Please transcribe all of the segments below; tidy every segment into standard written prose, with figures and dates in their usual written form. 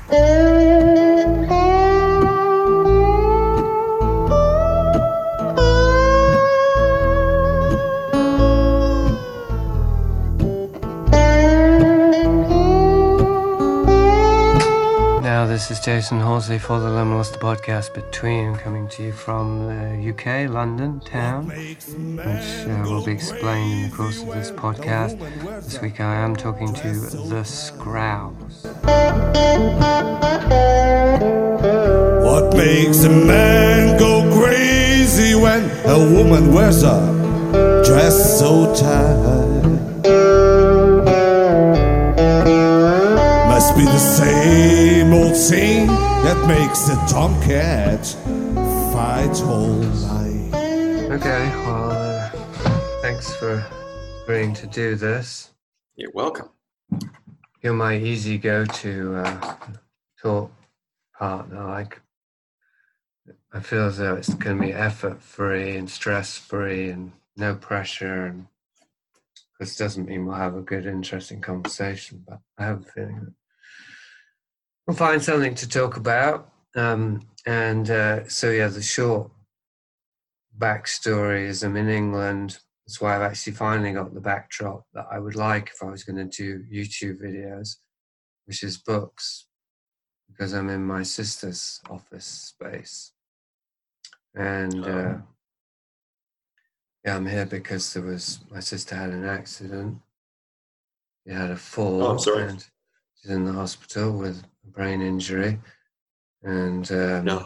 This is Jason Halsey for the Liminalist, the podcast between, coming to you from the UK, London town, which will be explained in the course of this podcast. This week I am talking to the Scrows. What makes a man go crazy when a woman wears a dress so tight? Must be the same old thing that makes a tomcat fight all night. Okay, well, thanks for agreeing to do this. You're welcome. You're my easy go-to talk partner. I feel as though it's going to be effort-free and stress-free and no pressure, and this doesn't mean we'll have a good, interesting conversation, but I have a feeling that we'll find something to talk about. So the short backstory is I'm in England. That's why I've actually finally got the backdrop that I would like if I was going to do YouTube videos, which is books, because I'm in my sister's office space. And I'm here because my sister had an accident. She had a fall. Oh, I'm sorry. And she's in the hospital with a brain injury. And No.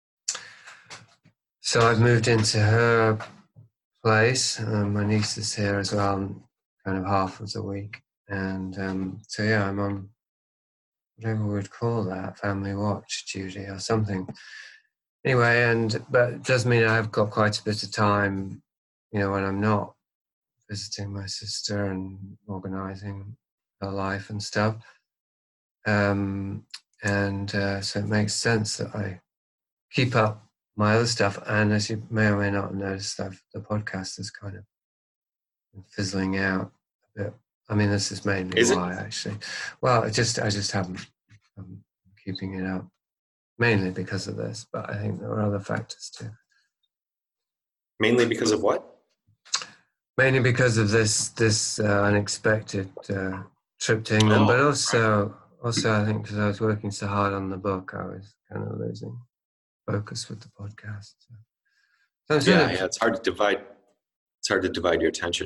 So I've moved into her place. My niece is here as well, kind of half of the week. And I'm on whatever we would call that, family watch duty or something. Anyway, but it does mean I've got quite a bit of time, when I'm not visiting my sister and organising her life and stuff. So it makes sense that I keep up my other stuff. And as you may or may not have noticed, the podcast is kind of fizzling out a bit. I mean, this is mainly why, actually. Well, I just haven't. I'm keeping it up, mainly because of this, but I think there are other factors too. Mainly because of what? Mainly because of this unexpected trip to England, but also I think because I was working so hard on the book, I was kind of losing focus with the podcast. It's hard to divide. It's hard to divide your attention.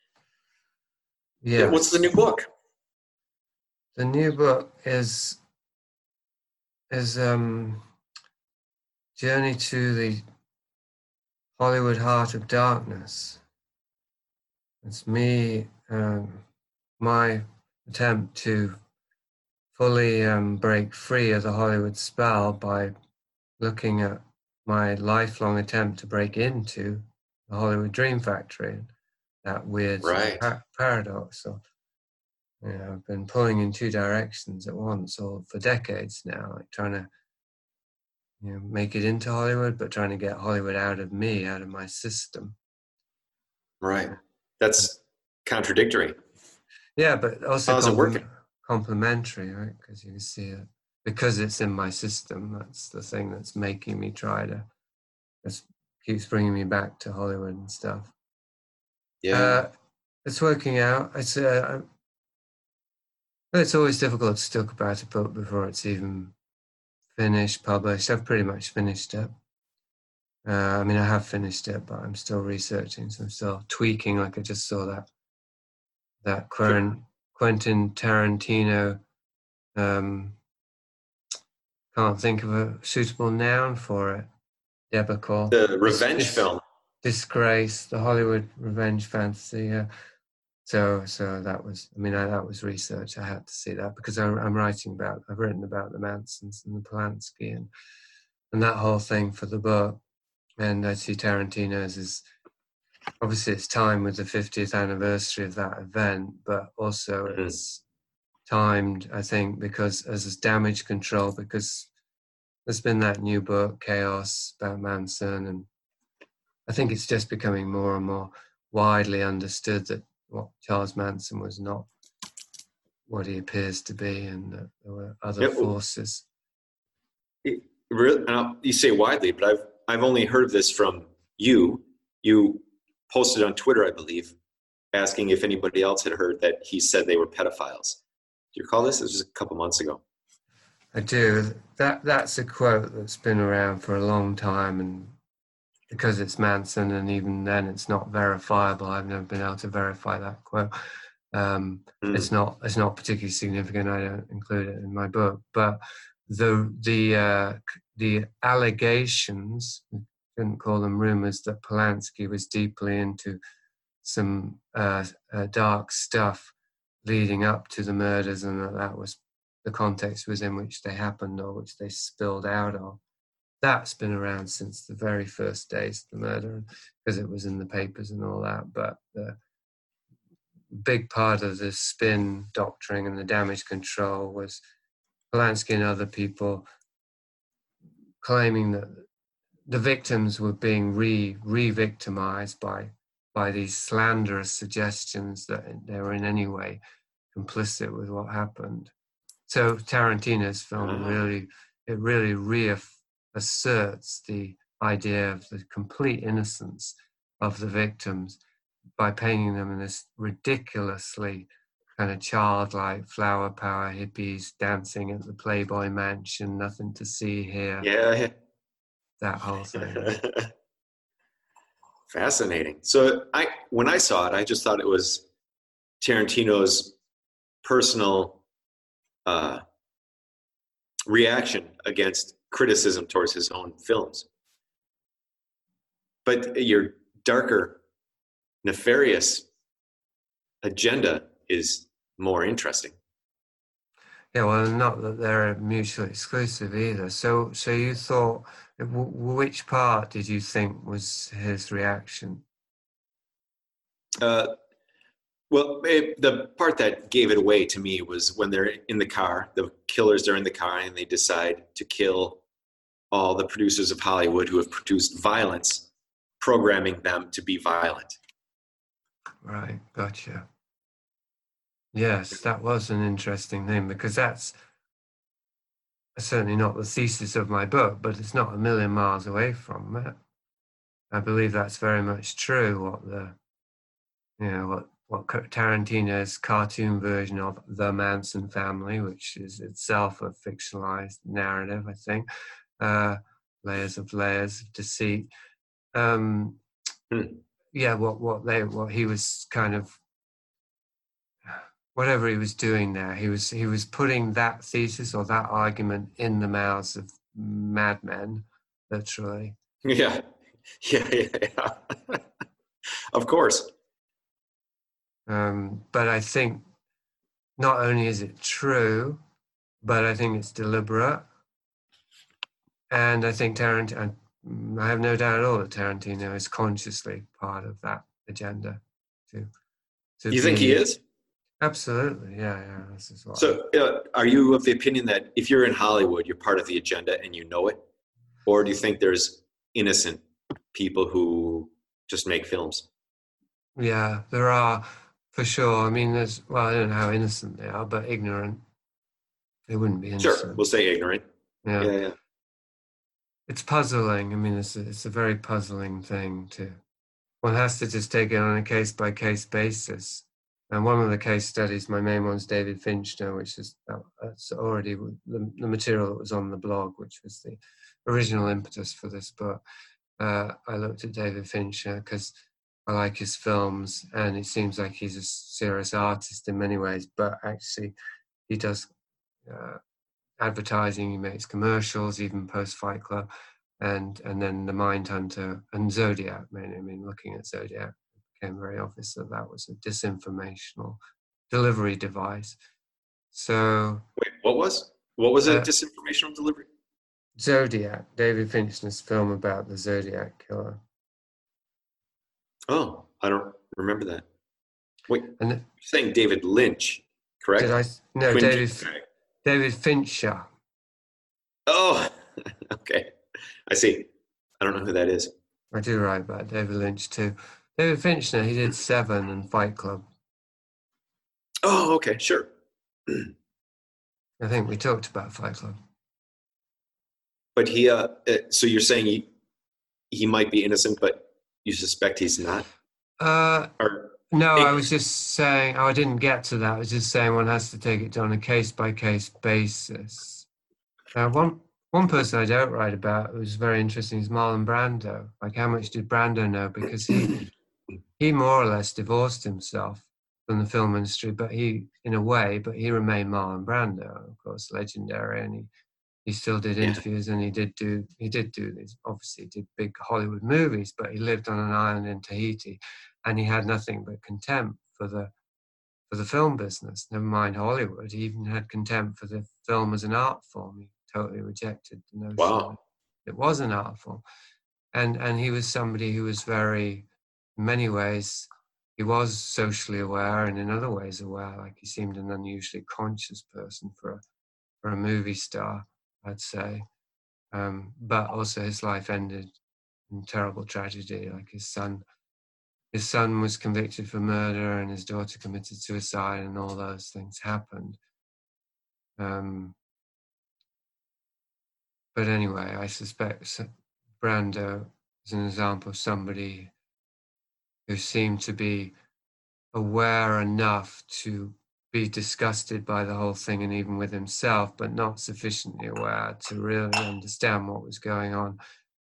Yeah. What's the new book? The new book is Journey to the Hollywood Heart of Darkness. It's me, my attempt to fully break free of the Hollywood spell by looking at my lifelong attempt to break into the Hollywood Dream Factory, that weird paradox of, I've been pulling in two directions at once or for decades now, like trying to make it into Hollywood, but trying to get Hollywood out of me, out of my system. Right. That's contradictory. Yeah, but also how's it working? Complementary, right? Because you can see it. Because it's in my system, that's the thing that's making me that keeps bringing me back to Hollywood and stuff. Yeah. It's working out. It's always difficult to talk about a book before it's even finished, published. I've pretty much finished it. I have finished it, but I'm still researching, so I'm still tweaking. Like I just saw that Quentin Tarantino. Can't think of a suitable noun for it. Debacle. The revenge film. Disgrace. The Hollywood revenge fantasy. Yeah. So that was research. I had to see that because I've written about the Mansons and the Polanski and that whole thing for the book. And I see Tarantino's is obviously it's timed with the 50th anniversary of that event, but also it's timed, I think, because as damage control, because there's been that new book, Chaos, about Manson, and I think it's just becoming more and more widely understood that Charles Manson was not what he appears to be, and that there were other forces. You say widely, but I've only heard of this from you. You posted on Twitter, I believe, asking if anybody else had heard that he said they were pedophiles. Do you recall this? It was just a couple months ago. I do. That's a quote that's been around for a long time, and because it's Manson, and even then it's not verifiable. I've never been able to verify that quote. It's not particularly significant. I don't include it in my book, but the allegations, I couldn't call them rumors, that Polanski was deeply into some dark stuff leading up to the murders, and that was the context was in which they happened or which they spilled out of. That's been around since the very first days of the murder, because it was in the papers and all that. But the big part of the spin doctoring and the damage control was Polanski and other people claiming that the victims were being re-victimized by these slanderous suggestions that they were in any way complicit with what happened. So Tarantino's film really reasserts the idea of the complete innocence of the victims by painting them in this ridiculously kind of childlike flower power hippies dancing at the Playboy Mansion, nothing to see here. Yeah. That whole thing. Fascinating. So when I saw it, I just thought it was Tarantino's personal reaction against criticism towards his own films. But your darker, nefarious agenda is more interesting. Yeah, well, not that they're mutually exclusive either. So you thought, which part did you think was his reaction? Well, the part that gave it away to me was when they're in the car, the killers are in the car, and they decide to kill all the producers of Hollywood who have produced violence, programming them to be violent. Right, gotcha. Yes, that was an interesting thing, because that's certainly not the thesis of my book, but it's not a million miles away from it. I believe that's very much true, what Tarantino's cartoon version of The Manson Family, which is itself a fictionalized narrative, I think, layers of deceit. Yeah, what he was kind of, whatever he was doing there, he was putting that thesis or that argument in the mouths of madmen, literally. Yeah. Of course. But I think not only is it true, but I think it's deliberate. And I think Tarantino, I have no doubt at all that Tarantino is consciously part of that agenda. You think he is? Absolutely, yeah. This is what so are you of the opinion that if you're in Hollywood, you're part of the agenda and you know it? Or do you think there's innocent people who just make films? Yeah, there are, for sure. I mean, I don't know how innocent they are, but ignorant. They wouldn't be innocent. Sure, we'll say ignorant. Yeah. It's puzzling. I mean, it's a very puzzling thing one has to just take it on a case-by-case basis. And one of the case studies, my main one's David Fincher, which is that's already the material that was on the blog, which was the original impetus for this book. I looked at David Fincher because I like his films, and it seems like he's a serious artist in many ways, but actually he does advertising, he makes commercials, even post-Fight Club, and then The Mindhunter and Zodiac, mainly. I mean, looking at Zodiac, it became very obvious that was a disinformational delivery device. So... Wait, what was a disinformational delivery? Zodiac, David Fincher's film about the Zodiac killer. Oh, I don't remember that. Wait, you're saying David Lynch, correct? No, David Fincher. Oh, okay. I see. I don't know who that is. I do write about David Lynch too. David Fincher, he did Seven and Fight Club. Oh, okay, sure. I think we talked about Fight Club. But he, so you're saying he might be innocent, but you suspect he's not? Or No, I was just saying, I didn't get to that. I was just saying one has to take it on a case-by-case basis. One person I don't write about who's very interesting is Marlon Brando. Like, how much did Brando know? Because he more or less divorced himself from the film industry, but he remained Marlon Brando, of course, legendary, and he still did interviews, and he did do these, obviously did big Hollywood movies, but he lived on an island in Tahiti, and he had nothing but contempt for the film business, never mind Hollywood. He even had contempt for the film as an art form. He totally rejected the notion that it was an art form. And he was somebody who was very, in many ways, he was socially aware, and in other ways aware. Like, he seemed an unusually conscious person for a movie star, I'd say. But also his life ended in terrible tragedy. Like, his son was convicted for murder, and his daughter committed suicide, and all those things happened. But anyway, I suspect Brando is an example of somebody who seemed to be aware enough to be disgusted by the whole thing, and even with himself, but not sufficiently aware to really understand what was going on,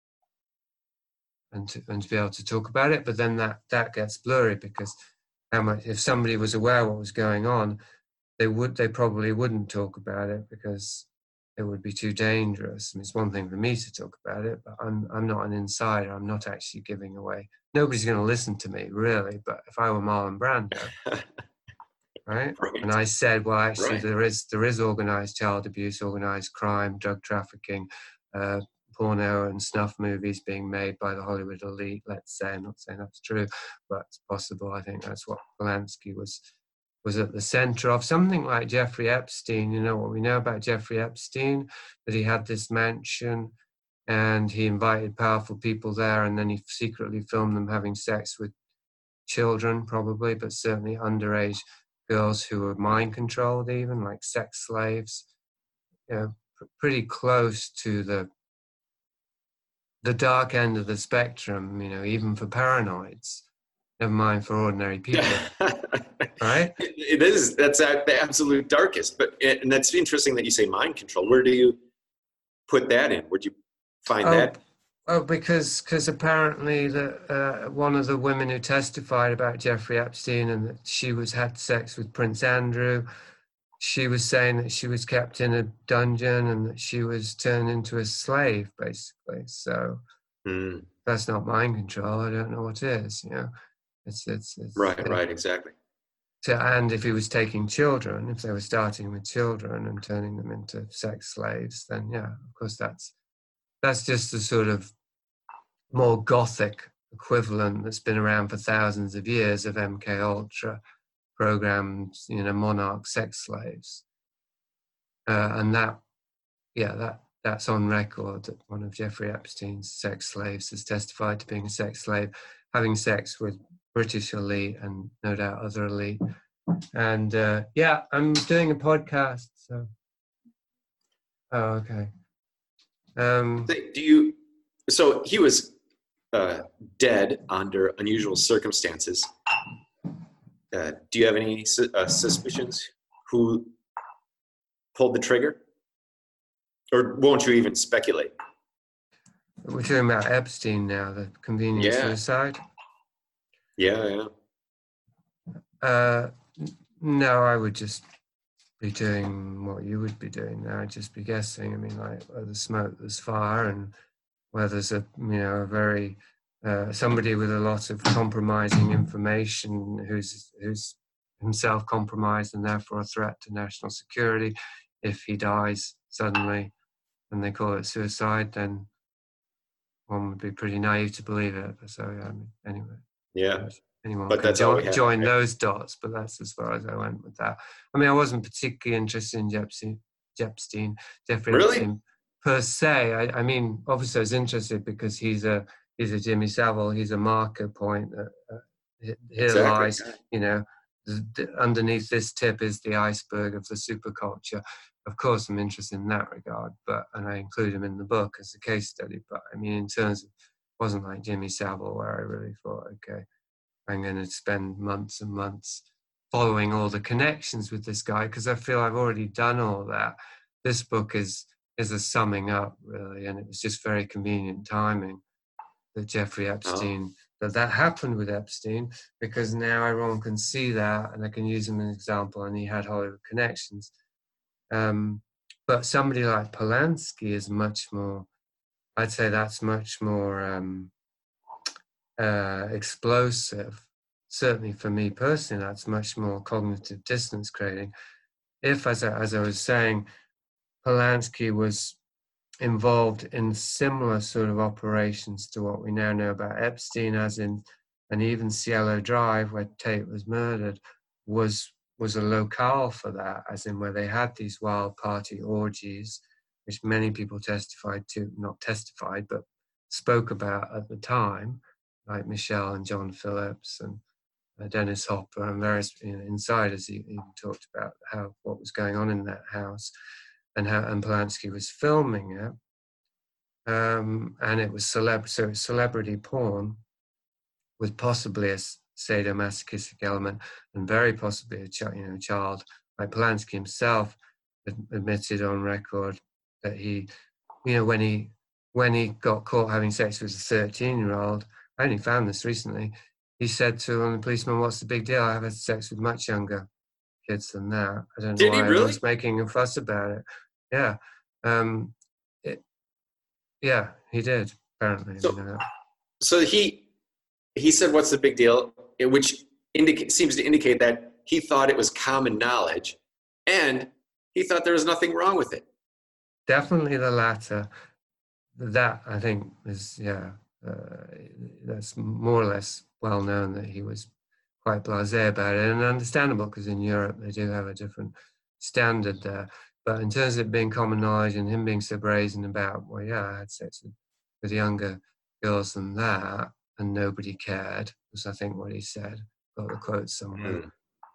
and to be able to talk about it. But then that gets blurry, because if somebody was aware what was going on, they probably wouldn't talk about it, because it would be too dangerous. And it's one thing for me to talk about it, but I'm not an insider. I'm not actually giving away. Nobody's going to listen to me, really. But if I were Marlon Brando, right? And I said, well, actually, there is organized child abuse, organized crime, drug trafficking, porno and snuff movies being made by the Hollywood elite, let's say. I'm not saying that's true, but it's possible. I think that's what Polanski was at the center of. Something like Jeffrey Epstein. You know what we know about Jeffrey Epstein? That he had this mansion, and he invited powerful people there, and then he secretly filmed them having sex with children, probably, but certainly underage girls who were mind controlled, even like sex slaves. You know, pretty close to the dark end of the spectrum, you know, even for paranoids, never mind for ordinary people. Right? That's the absolute darkest. And that's interesting that you say mind control. Where do you put that in? Where'd you find that? Oh, because apparently one of the women who testified about Jeffrey Epstein, and that she had sex with Prince Andrew, she was saying that she was kept in a dungeon and that she was turned into a slave, basically. So that's not mind control. I don't know what is. You know, it's right, exactly. So, and if he was taking children, if they were starting with children and turning them into sex slaves, then yeah, of course that's just the sort of more gothic equivalent that's been around for thousands of years of MK Ultra programmed, you know, monarch sex slaves, and that's on record. That one of Jeffrey Epstein's sex slaves has testified to being a sex slave, having sex with British elite and no doubt other elite. And I'm doing a podcast. So, okay. So he was dead under unusual circumstances. Do you have any suspicions who pulled the trigger? Or won't you even speculate? We're talking about Epstein now, the convenient suicide? Yeah. No, I would just be doing what you would be doing now. I'd just be guessing. I mean, like, where there's smoke, there's fire, and where there's a very somebody with a lot of compromising information who's himself compromised and therefore a threat to national security. If he dies suddenly and they call it suicide, then one would be pretty naive to believe it. So yeah, I mean, anyway. Yeah. Anyone but can join those dots, but that's as far as I went with that. I mean, I wasn't particularly interested in Jeffrey Epstein per se. I mean, obviously I was interested because he's a Jimmy Savile. He's a marker point. Here lies, you know, underneath this tip is the iceberg of the superculture. Of course, I'm interested in that regard, and I include him in the book as a case study. But I mean, in terms of, it wasn't like Jimmy Savile where I really thought, okay, I'm going to spend months and months following all the connections with this guy, because I feel I've already done all that. This book is a summing up, really, and it was just very convenient timing that Jeffrey Epstein, that happened with Epstein, because now everyone can see that, and I can use him as an example, and he had Hollywood connections. But somebody like Polanski is much more, I'd say that's much more explosive. Certainly for me personally, that's much more cognitive dissonance creating. If, as I was saying, Polanski was involved in similar sort of operations to what we now know about Epstein, as in, and even Cielo Drive, where Tate was murdered, was a locale for that, as in where they had these wild party orgies, which many people not testified, but spoke about at the time, like Michelle and John Phillips and Dennis Hopper and various insiders even talked about what was going on in that house, and Polanski was filming it, and it was celebrity porn with possibly a sadomasochistic element, and very possibly a child. Like Polanski himself admitted on record that he, when he got caught having sex with a 13-year-old, I only found this recently, he said to one of the policemen, "What's the big deal? I've had sex with much younger kids than that." I don't know why he was making a fuss about it. Yeah. Yeah, he did, apparently. So he said, "What's the big deal?" Which seems to indicate that he thought it was common knowledge, and he thought there was nothing wrong with it. Definitely the latter. That, I think, is, that's more or less well known, that he was quite blasé about it, and understandable, because in Europe they do have a different standard there. But in terms of it being common knowledge and him being so brazen about, well, yeah, I had sex with younger girls than that, and nobody cared, was I think what he said. Got the quote somewhere.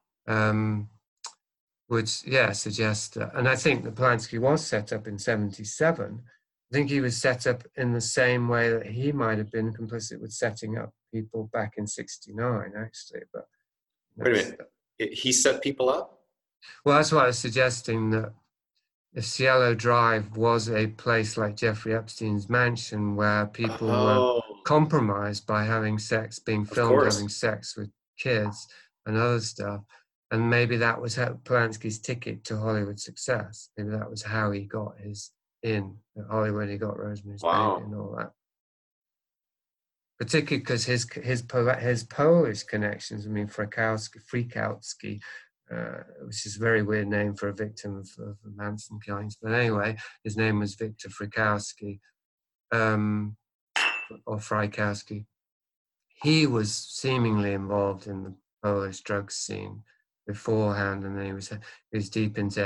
Would suggest that. And I think that Polanski was set up in 1977. I think he was set up in the same way that he might have been complicit with setting up people back in 1969, actually. But wait a minute, he set people up? Well, that's what I was suggesting, that if Cielo Drive was a place like Jeffrey Epstein's mansion, where people were compromised by having sex, being filmed having sex with kids and other stuff, and maybe that was Polanski's ticket to Hollywood success. Maybe that was how he got his in at Hollywood. He got Rosemary's Baby and all that. Particularly because his Polish connections. I mean, Frykowski, which is a very weird name for a victim of the Manson killings. But anyway, his name was Victor Frykowski, or Frykowski. He was seemingly involved in the Polish drug scene beforehand, and then he was deep into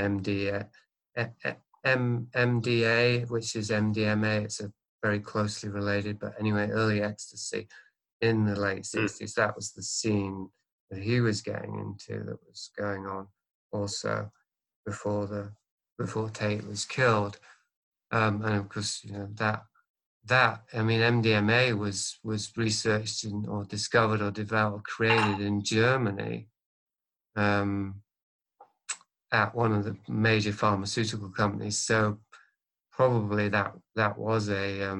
MDA, which is MDMA. It's a very closely related, but anyway, early ecstasy in the late 60s. That was the scene that he was getting into, that was going on also before Tate was killed. And of course, that I mean, MDMA was researched or discovered or developed, created in Germany, at one of the major pharmaceutical companies. So probably that was a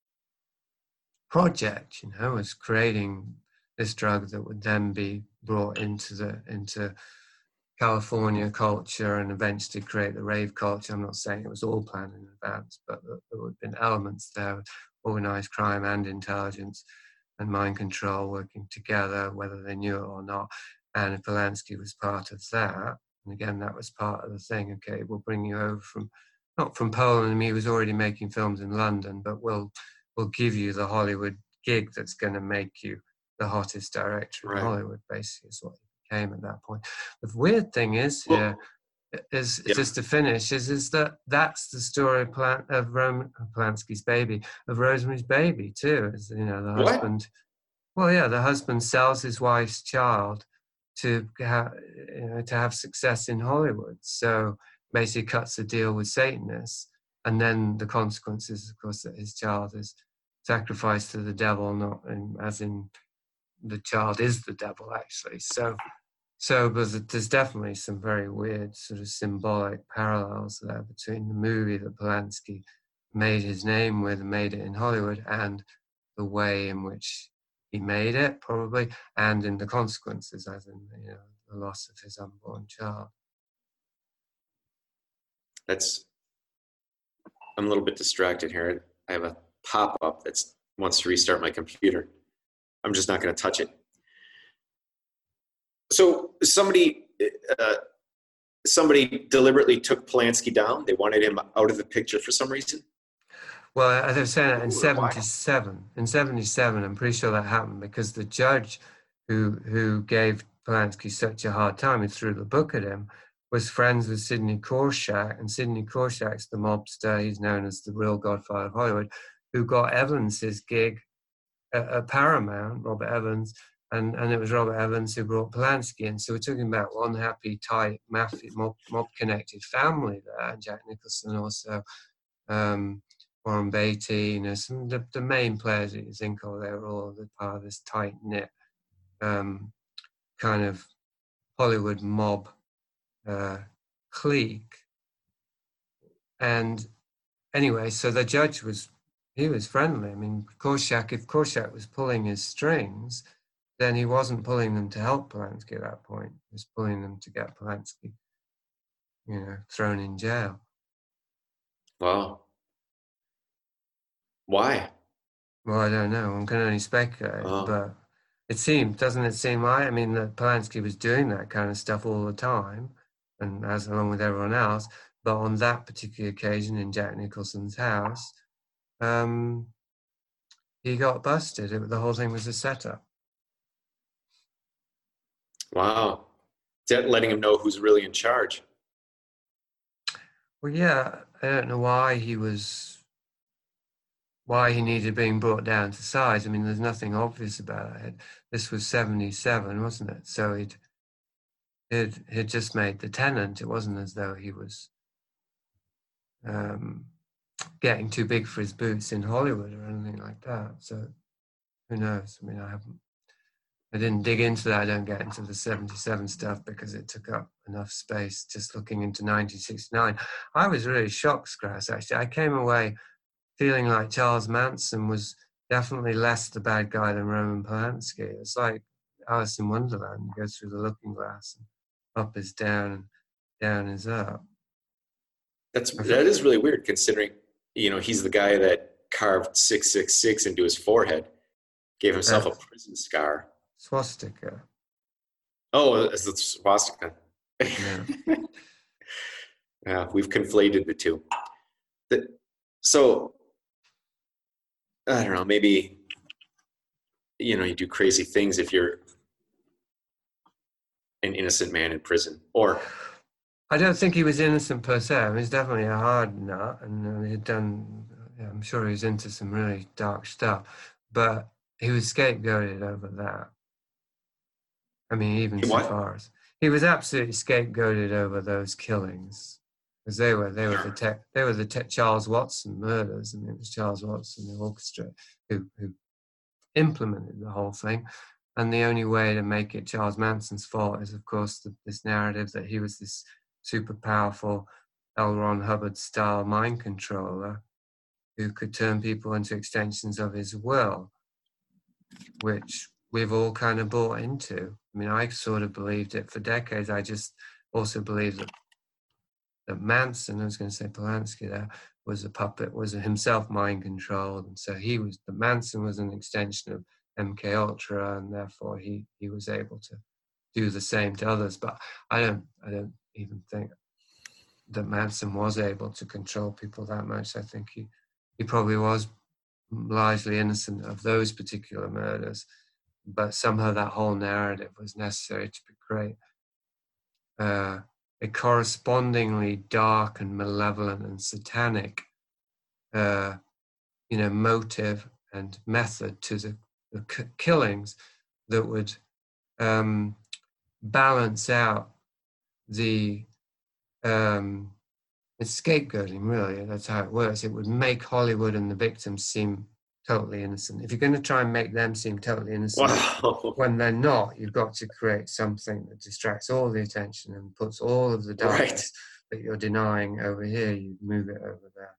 project, was creating this drug that would then be brought into California culture and eventually create the rave culture. I'm not saying it was all planned in advance, but there would have been elements there, organized crime and intelligence and mind control working together, whether they knew it or not. And Polanski was part of that. And again, that was part of the thing. Okay, we'll bring you over not from Poland. He was already making films in London, but we'll give you the Hollywood gig that's going to make you the hottest director in Hollywood, basically, is what he became at that point. The weird thing is just to finish, is that that's the story of Polanski's baby, of Rosemary's Baby too. The husband. Well, yeah, the husband sells his wife's child to have success in Hollywood. So basically cuts a deal with Satanists, and then the consequences, of course, that his child is sacrificed to the devil, not as in the child is the devil, actually. So but there's definitely some very weird sort of symbolic parallels there between the movie that Polanski made his name with and made it in Hollywood, and the way in which he made it, probably, and in the consequences, as in the loss of his unborn child. I'm a little bit distracted here. I have a pop-up that wants to restart my computer. I'm just not going to touch it. So somebody deliberately took Polanski down. They wanted him out of the picture for some reason. Well, as I was saying, in 77, I'm pretty sure that happened because the judge who gave Polanski such a hard time and threw the book at him was friends with Sidney Korshak, and Sidney Korshak's the mobster. He's known as the real godfather of Hollywood, who got Evans his gig at Paramount, Robert Evans, and it was Robert Evans who brought Polanski in. So we're talking about one happy, tight, mob-connected family there, and Jack Nicholson also, Warren Beatty, some of the main players that you think of, they were all part of this tight-knit kind of Hollywood mob clique. And anyway, so the judge was friendly. I mean, if Korshak was pulling his strings, then he wasn't pulling them to help Polanski at that point. He was pulling them to get Polanski, thrown in jail. Wow. Why? Well, I don't know. One can only speculate, but doesn't it seem right? I mean, that Polanski was doing that kind of stuff all the time, and along with everyone else. But on that particular occasion in Jack Nicholson's house, he got busted. The whole thing was a setup. Wow. Letting him know who's really in charge. Well, yeah, I don't know why he needed being brought down to size. I mean, there's nothing obvious about it. This was 77, wasn't it? So he'd just made The Tenant. It wasn't as though he was getting too big for his boots in Hollywood or anything like that. So who knows? I mean, I didn't dig into that. I don't get into the 77 stuff because it took up enough space just looking into 1969. I was really shocked, Scrass, actually. I came away feeling like Charles Manson was definitely less the bad guy than Roman Polanski. It's like Alice in Wonderland. You go through the looking glass and up is down and down is up. That is really weird considering, he's the guy that carved 666 into his forehead, gave himself a prison scar. Swastika. Oh, it's the swastika. Yeah. Yeah, we've conflated the two. So, I don't know, maybe, you do crazy things if you're an innocent man in prison. Or I don't think he was innocent per se. I mean, he's definitely a hard nut, and he'd done, I'm sure he was into some really dark stuff, but he was scapegoated over that. I mean, even so far as he was absolutely scapegoated over those killings, because they were the Charles Watson murders. I mean, it was Charles Watson, the orchestra, who implemented the whole thing. And the only way to make it Charles Manson's fault is, of course, this narrative that he was this super powerful L. Ron Hubbard style mind controller who could turn people into extensions of his will, which we've all kind of bought into. I mean, I sort of believed it for decades. I just also believed that Manson, I was going to say Polanski there, was a puppet, was himself mind controlled. And so Manson was an extension of MK Ultra, and therefore he was able to do the same to others. But I don't even think that Manson was able to control people that much. I think he probably was largely innocent of those particular murders, but somehow that whole narrative was necessary to create a correspondingly dark and malevolent and satanic motive and method to the killings that would balance out the it's scapegoating, really. That's how it works. It would make Hollywood and the victims seem totally innocent. If you're going to try and make them seem totally innocent Wow. when they're not, you've got to create something that distracts all the attention and puts all of the darkness that you're denying over here, you move it over there.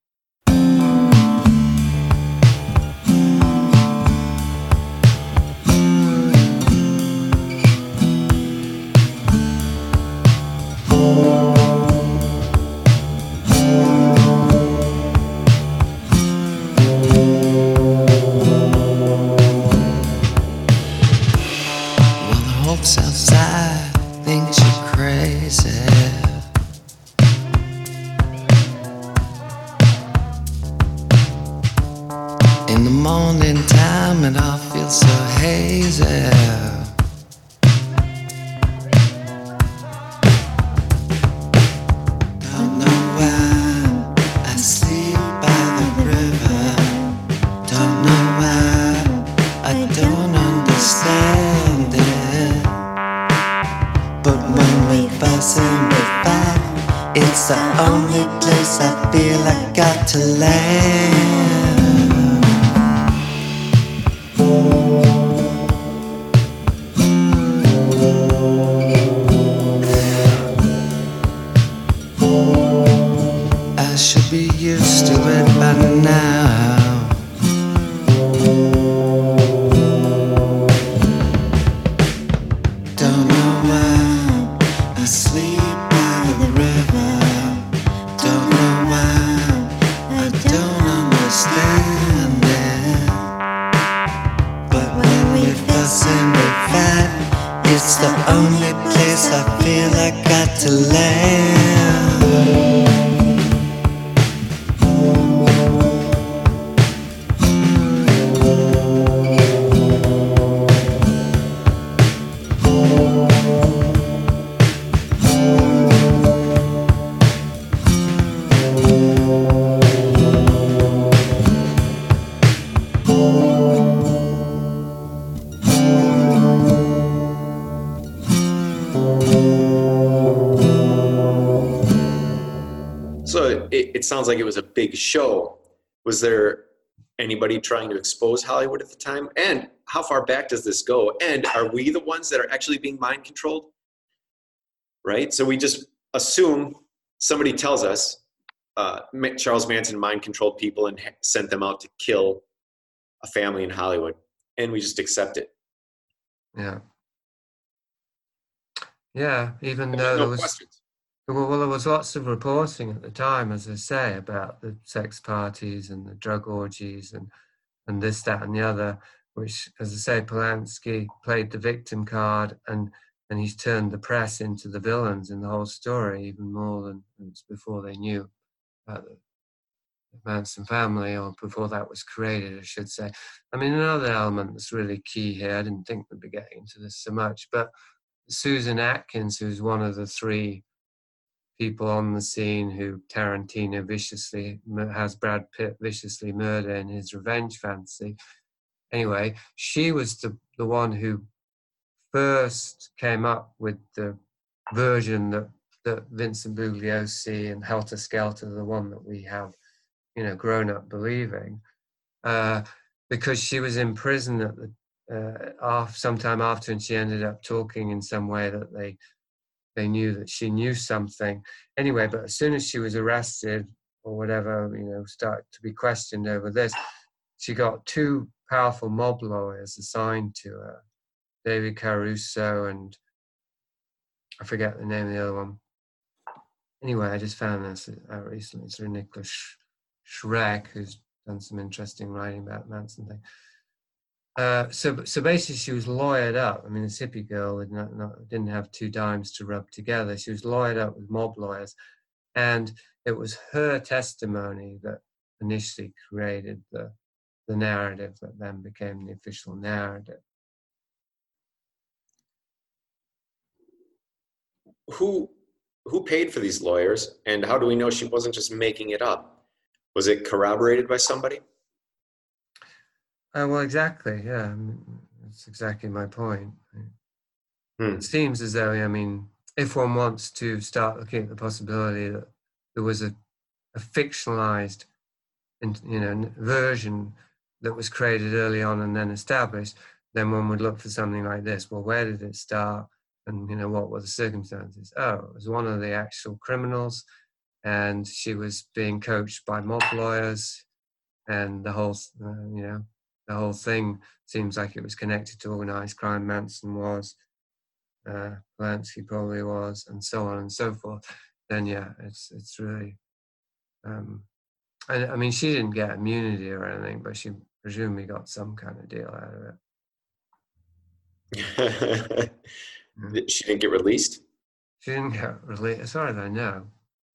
Outside thinks you're crazy. In the morning time it all feels so hazy. Don't know why I sleep by the river. Don't know why I don't understand it. But when we fuss and we fight, it's the only place I feel I got to land. I should be used to it by now. Don't know why I sleep by the river. Don't know why I don't understand it. But when we fuss and we fight, it's the only place I feel I got to land. So it sounds like it was a big show. Was there anybody trying to expose Hollywood at the time? And how far back does this go? And are we the ones that are actually being mind controlled? Right? So we just assume somebody tells us Charles Manson mind controlled people and sent them out to kill a family in Hollywood. And we just accept it. Yeah. Yeah, even There's though no there was... questions. Well, there was lots of reporting at the time, as I say, about the sex parties and the drug orgies and this, that, and the other, which, as I say, Polanski played the victim card, and he's turned the press into the villains in the whole story, even more than before they knew about the Manson family, or before that was created, I should say. I mean, another element that's really key here, I didn't think we'd be getting into this so much, but Susan Atkins, who's one of the three people on the scene who Tarantino viciously has Brad Pitt viciously murder in his revenge fantasy. Anyway, she was the one who first came up with the version that Vincent Bugliosi and Helter Skelter, the one that we have, grown up believing, because she was in prison at the sometime after, and she ended up talking in some way that they knew that she knew something. Anyway, but as soon as she was arrested or whatever, started to be questioned over this, she got two powerful mob lawyers assigned to her, David Caruso and I forget the name of the other one. Anyway, I just found this out recently through Nicholas Schreck, who's done some interesting writing about Manson thing. So basically, she was lawyered up. I mean, this hippie girl didn't have two dimes to rub together. She was lawyered up with mob lawyers, and it was her testimony that initially created the narrative that then became the official narrative. Who paid for these lawyers, and how do we know she wasn't just making it up? Was it corroborated by somebody? Well, exactly. Yeah, that's exactly my point. It seems as though, I mean, if one wants to start looking at the possibility that there was a fictionalized, version that was created early on and then established, then one would look for something like this. Well, where did it start? And, what were the circumstances? Oh, it was one of the actual criminals, and she was being coached by mob lawyers, and the whole thing seems like it was connected to organized crime. Manson was, Polanski probably was, and so on and so forth. Then it's really, and I mean, she didn't get immunity or anything, but she presumably got some kind of deal out of it. She didn't get released? She didn't get released, as far as I know.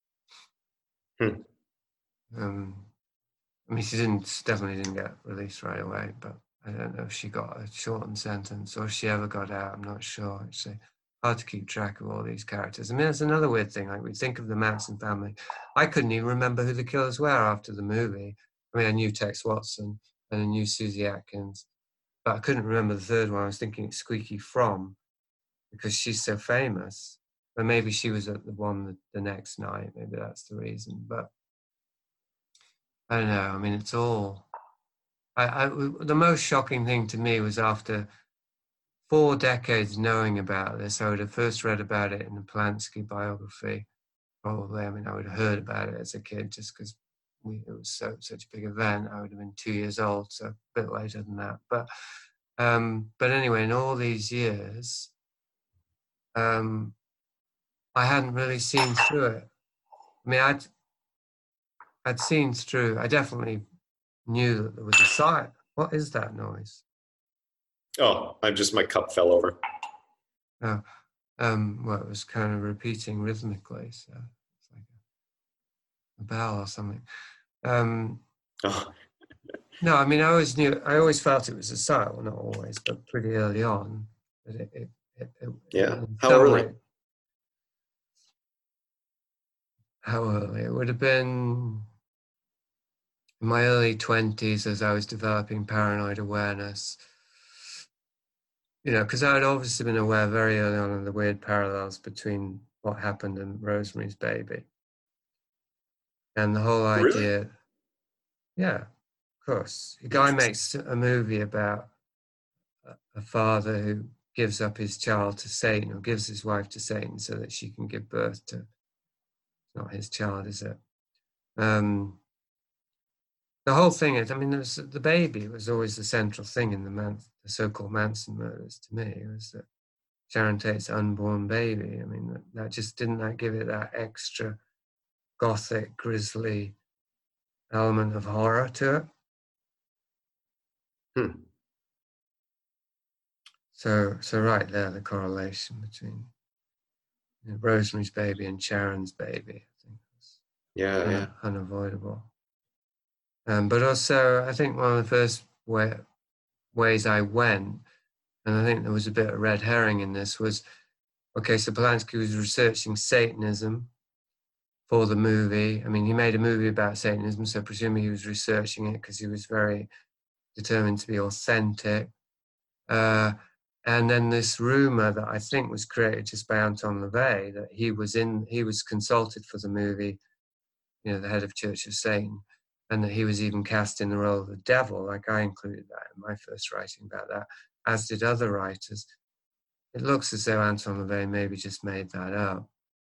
I mean, she definitely didn't get released right away, but I don't know if she got a shortened sentence or if she ever got out. I'm not sure, actually. Hard to keep track of all these characters. I mean, that's another weird thing. Like, we think of the Manson family. I couldn't even remember who the killers were after the movie. I mean, I knew Tex Watson and I knew Susie Atkins, but I couldn't remember the third one. I was thinking it's Squeaky Fromm because she's so famous. But maybe she was at the one the next night. Maybe that's the reason. But I don't know. I mean, it's all. The most shocking thing to me was after 4 decades knowing about this, I would have first read about it in the Polanski biography, probably. I mean, I would have heard about it as a kid just because it was such a big event. I would have been 2 years old, so a bit later than that. But anyway, in all these years, I hadn't really seen through it. I mean, I'd seen through. I definitely knew that there was a site. What is that noise? Oh, my cup fell over. Oh, well, it was kind of repeating rhythmically, so it's like a bell or something. No, I mean, I always felt it was a site. Well, not always, but pretty early on. That yeah. How early? How early? It would have been in my early 20s as I was developing paranoid awareness. Because I had obviously been aware very early on of the weird parallels between what happened in Rosemary's Baby. And the whole idea, really? Yeah, of course. A guy makes a movie about a father who gives up his child to Satan, or gives his wife to Satan so that she can give birth to, not his child, is it? The whole thing is, I mean, the baby was always the central thing in the so-called Manson murders to me. It was that Sharon Tate's unborn baby. I mean, that just didn't give it that extra gothic, grisly element of horror to it. So right there, the correlation between Rosemary's Baby and Sharon's baby, I think, was unavoidable. But also, I think one of the first ways I went, and I think there was a bit of red herring in this, was, okay, so Polanski was researching Satanism for the movie. I mean, he made a movie about Satanism, so presumably he was researching it because he was very determined to be authentic. And then this rumor that I think was created just by Anton LaVey, that he was consulted for the movie, the head of Church of Satan, and that he was even cast in the role of the devil. Like, I included that in my first writing about that, as did other writers. It looks as though Anton LaVey maybe just made that up.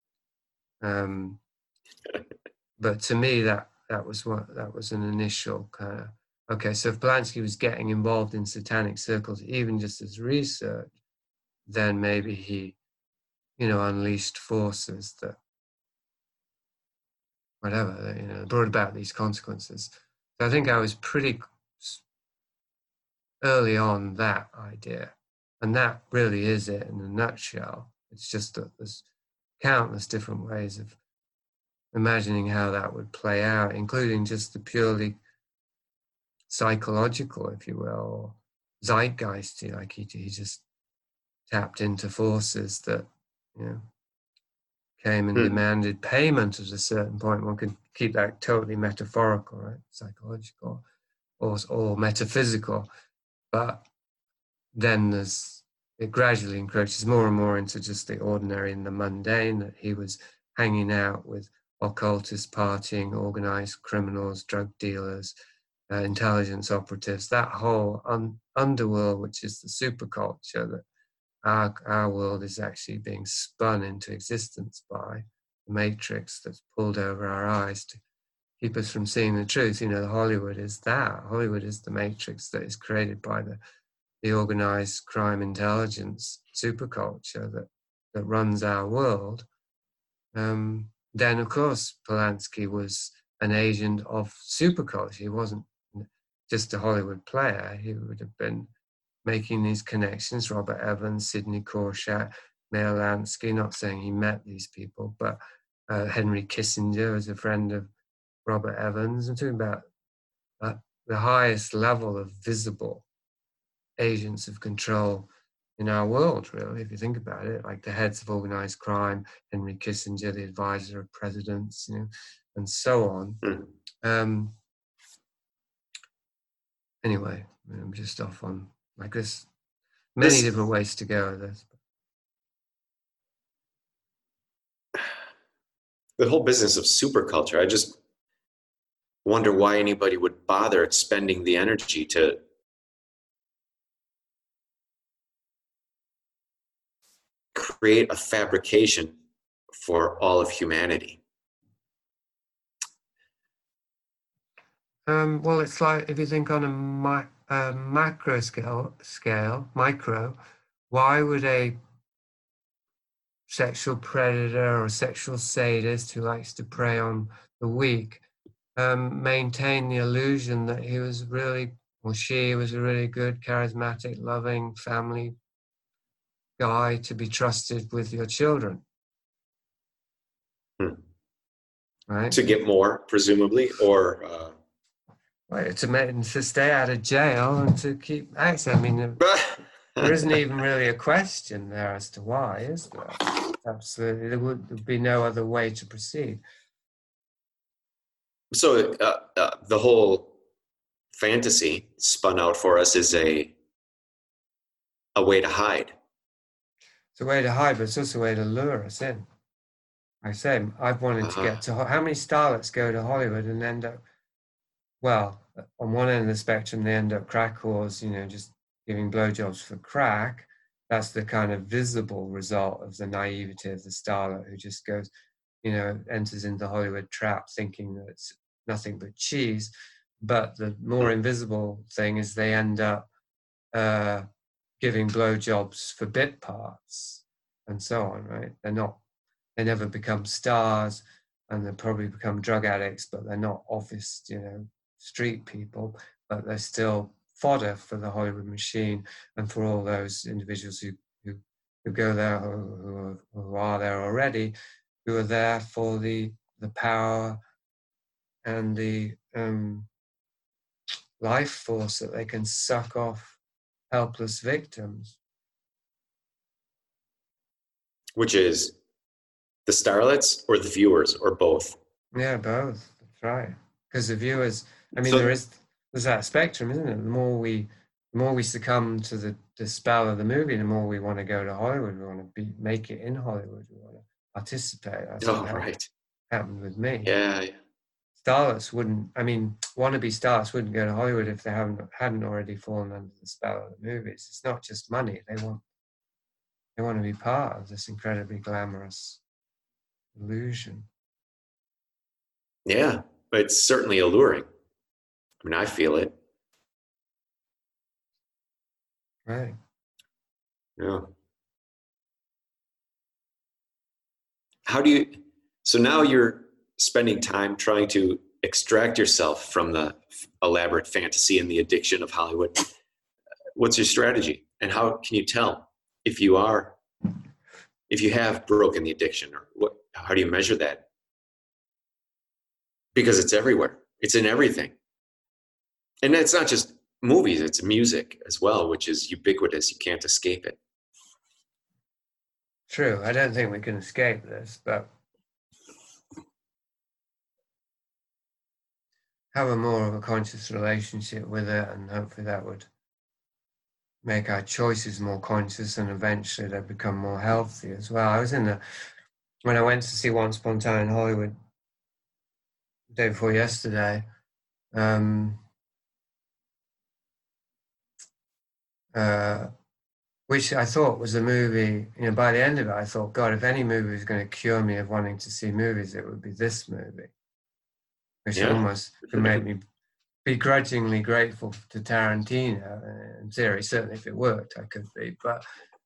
But to me, that was an initial kind of, okay, so if Polanski was getting involved in satanic circles, even just as research, then maybe he, unleashed forces that, whatever, brought about these consequences. So I think I was pretty early on that idea. And that really is it in a nutshell. It's just that there's countless different ways of imagining how that would play out, including just the purely psychological, if you will, or zeitgeisty, like he just tapped into forces that, came and demanded payment at a certain point. One could keep that totally metaphorical, right? Psychological or metaphysical. But then there's it gradually encroaches more and more into just the ordinary and the mundane, that he was hanging out with occultists, partying, organized criminals, drug dealers, intelligence operatives, that whole underworld, which is the superculture that our world is actually being spun into existence by, the matrix that's pulled over our eyes to keep us from seeing the truth. You know, Hollywood is that. Hollywood is the matrix that is created by the organized crime intelligence superculture that runs our world. Then, of course, Polanski was an agent of superculture. He wasn't just a Hollywood player. He would have been making these connections. Robert Evans, Sidney Korshak, Meyer Lansky, not saying he met these people, but Henry Kissinger was a friend of Robert Evans. I'm talking about the highest level of visible agents of control in our world, really, if you think about it, like the heads of organized crime, Henry Kissinger, the advisor of presidents, you know, and so on. Anyway, I'm just off on like this. Many different ways to go with this. The whole business of superculture, I just wonder why anybody would bother spending the energy to create a fabrication for all of humanity. Well, it's like, if you think on a macro scale, micro, why would a sexual predator or sexual sadist who likes to prey on the weak maintain the illusion that he was really, or she was a really good, charismatic, loving family guy to be trusted with your children? Right? To get more, presumably, or right, to stay out of jail and to keep access. I mean, there isn't even really a question there as to why, is there? Absolutely, there would be no other way to proceed. So the whole fantasy spun out for us is a way to hide. It's a way to hide, but it's also a way to lure us in. I say, I've wanted to get to, how many starlets go to Hollywood and end up, well, on one end of the spectrum, they end up crack whores, you know, just giving blowjobs for crack. That's the kind of visible result of the naivety of the starlet who just goes, you know, enters into the Hollywood trap thinking that it's nothing but cheese. But the more invisible thing is they end up giving blowjobs for bit parts and so on, right? They never become stars, and they probably become drug addicts, but they're not obvious, you know, street people, but they're still fodder for the Hollywood machine and for all those individuals who go there, who are there already, who are there for the power and the life force that they can suck off helpless victims. Which is the starlets or the viewers or both? Yeah, both. That's right. Because the viewers, I mean, there's that spectrum, isn't it? The more we succumb to the spell of the movie, the more we want to go to Hollywood. We want to make it in Hollywood. We want to participate. That's what happened with me. Yeah. Starlets wouldn't. I mean, wannabe starlets wouldn't go to Hollywood if they hadn't already fallen under the spell of the movies. It's not just money. They want to be part of this incredibly glamorous illusion. Yeah, but it's certainly alluring. I mean, I feel it. Right. Yeah. So now you're spending time trying to extract yourself from the elaborate fantasy and the addiction of Hollywood. What's your strategy? And how can you tell if you have broken the addiction, or how do you measure that? Because it's everywhere. It's in everything. And it's not just movies, it's music as well, which is ubiquitous. You can't escape it. True. I don't think we can escape this, but have a more of a conscious relationship with it, and hopefully that would make our choices more conscious, and eventually they become more healthy as well. I was when I went to see Once Upon a Time in Hollywood the day before yesterday, which I thought was a movie, by the end of it, I thought, God, if any movie was going to cure me of wanting to see movies, it would be this movie, which almost could make me begrudgingly grateful to Tarantino in theory. Certainly if it worked, I could be. But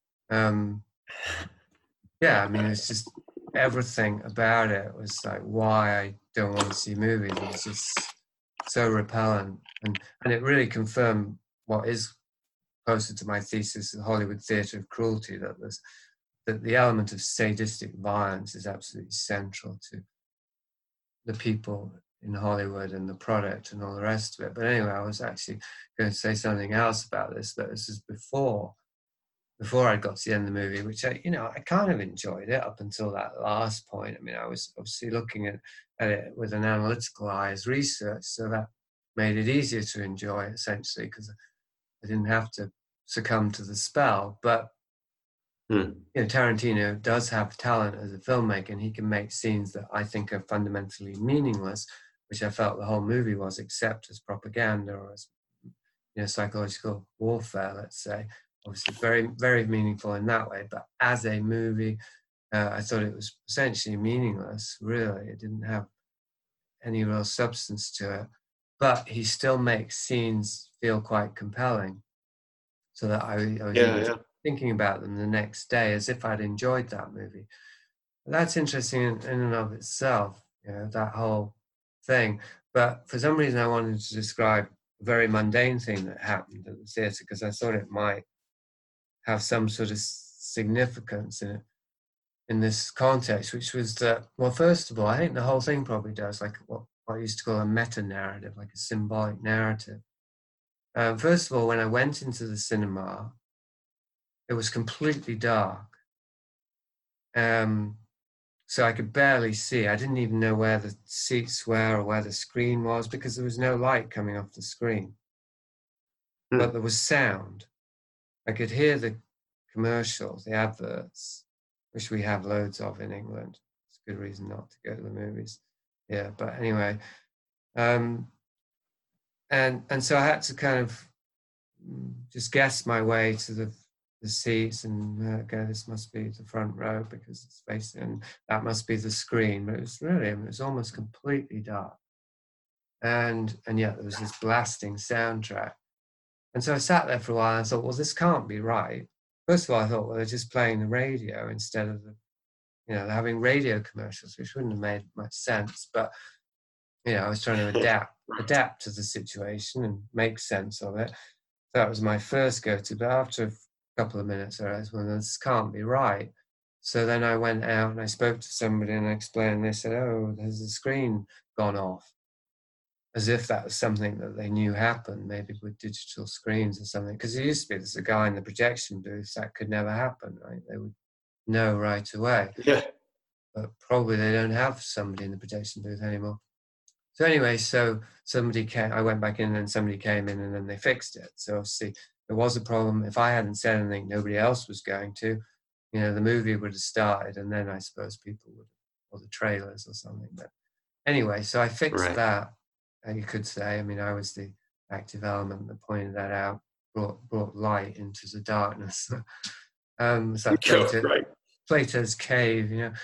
yeah, I mean, it's just everything about it was like why I don't want to see movies. It was just so repellent. And it really confirmed what is closer to my thesis, the Hollywood theatre of cruelty, that the element of sadistic violence is absolutely central to the people in Hollywood and the product and all the rest of it. But anyway, I was actually going to say something else about this, that this is before I got to the end of the movie, which I kind of enjoyed it up until that last point. I mean, I was obviously looking at it with an analytical eye as research, so that made it easier to enjoy, essentially, because I didn't have to succumb to the spell. But Tarantino does have talent as a filmmaker, and he can make scenes that I think are fundamentally meaningless, which I felt the whole movie was, except as propaganda or as psychological warfare, let's say. Obviously very, very meaningful in that way, but as a movie, I thought it was essentially meaningless, really. It didn't have any real substance to it, but he still makes scenes feel quite compelling, so that I was thinking about them the next day as if I'd enjoyed that movie. That's interesting in and of itself, that whole thing. But for some reason, I wanted to describe a very mundane thing that happened at the theatre, because I thought it might have some sort of significance in this context, which was that, well, first of all, I think the whole thing probably does, like what I used to call a meta-narrative, like a symbolic narrative. First of all, when I went into the cinema, it was completely dark. So I could barely see. I didn't even know where the seats were or where the screen was, because there was no light coming off the screen. But there was sound. I could hear the commercials, the adverts, which we have loads of in England. It's a good reason not to go to the movies. Yeah, but anyway. And so I had to kind of just guess my way to the seats and go, this must be the front row because it's facing, and that must be the screen. But it was really, it was almost completely dark. And yet there was this blasting soundtrack. And so I sat there for a while and I thought, well, this can't be right. First of all, I thought, well, they're just playing the radio instead of they're having radio commercials, which wouldn't have made much sense. But, I was trying to adapt to the situation and make sense of it. So that was my first go-to. But after a couple of minutes, I realized, well, this can't be right. So then I went out and I spoke to somebody and I explained, and they said, oh, there's a screen gone off. As if that was something that they knew happened, maybe with digital screens or something. Because it used to be there's a guy in the projection booth, that could never happen, right? They would know right away. Yeah. But probably they don't have somebody in the projection booth anymore. So anyway, so somebody came, I went back in and somebody came in and then they fixed it. So obviously there was a problem. If I hadn't said anything, nobody else was going to. The movie would have started, and then I suppose people would, or the trailers or something. But anyway, so I fixed that. You could say, I mean, I was the active element that pointed that out, brought light into the darkness. It's like Plato's cave,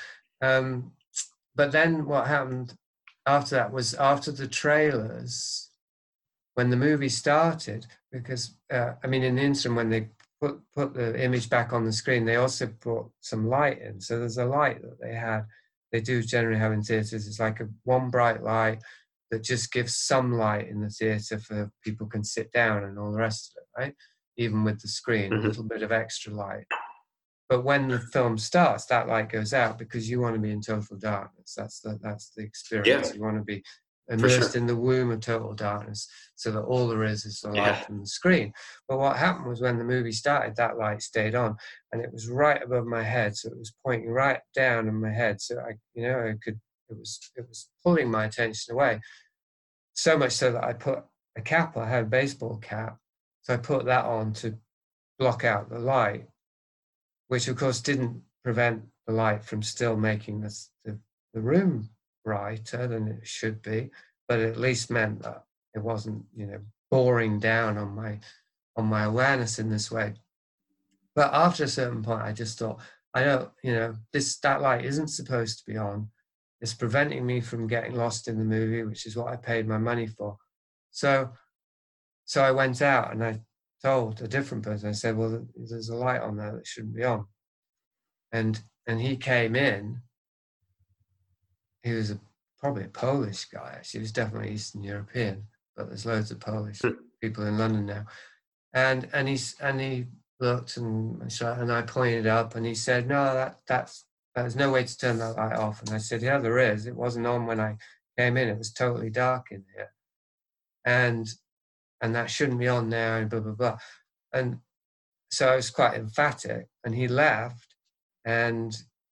But then what happened after that was, after the trailers, when the movie started, because, in the interim, when they put the image back on the screen, they also brought some light in. So there's a light that they do generally have in theatres. It's like one bright light that just gives some light in the theatre for people can sit down and all the rest of it, right? Even with the screen, a little bit of extra light. But when the film starts, that light goes out because you want to be in total darkness. That's the experience. Yeah. You want to be immersed in the womb of total darkness, so that all there is the light from the screen. But what happened was, when the movie started, that light stayed on, and it was right above my head, so it was pointing right down in my head. So it was pulling my attention away, so much so that I put a cap. I had a baseball cap, so I put that on to block out the light, which of course didn't prevent the light from still making the room brighter than it should be, but it at least meant that it wasn't, boring down on my awareness in this way. But after a certain point, I just thought, I don't, that light isn't supposed to be on. It's preventing me from getting lost in the movie, which is what I paid my money for. So I went out and I told a different person, I said, well, there's a light on there that shouldn't be on. And he came in. He was probably a Polish guy, actually. He was definitely Eastern European, but there's loads of Polish people in London now. And he looked and I pointed up and he said, no, there's no way to turn that light off. And I said, yeah, there is. It wasn't on when I came in. It was totally dark in here. And that shouldn't be on there and blah, blah, blah. And so I was quite emphatic and he left and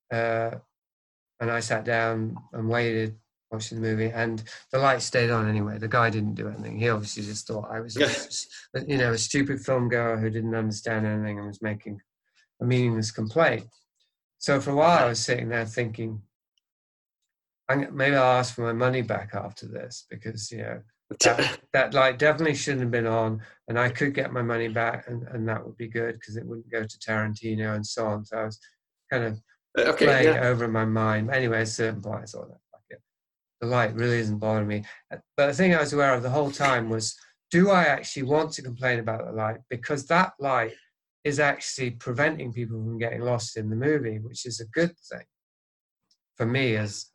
I sat down and waited watching the movie and the light stayed on anyway. The guy didn't do anything. He obviously just thought I was, a stupid film goer who didn't understand anything and was making a meaningless complaint. So for a while I was sitting there thinking, maybe I'll ask for my money back after this because, that light definitely shouldn't have been on and I could get my money back and that would be good because it wouldn't go to Tarantino and so on. So I was kind of playing it over in my mind. Anyway, at a certain point I thought, fuck it. The light really isn't bothering me. But the thing I was aware of the whole time was, do I actually want to complain about the light? Because that light is actually preventing people from getting lost in the movie, which is a good thing for me as,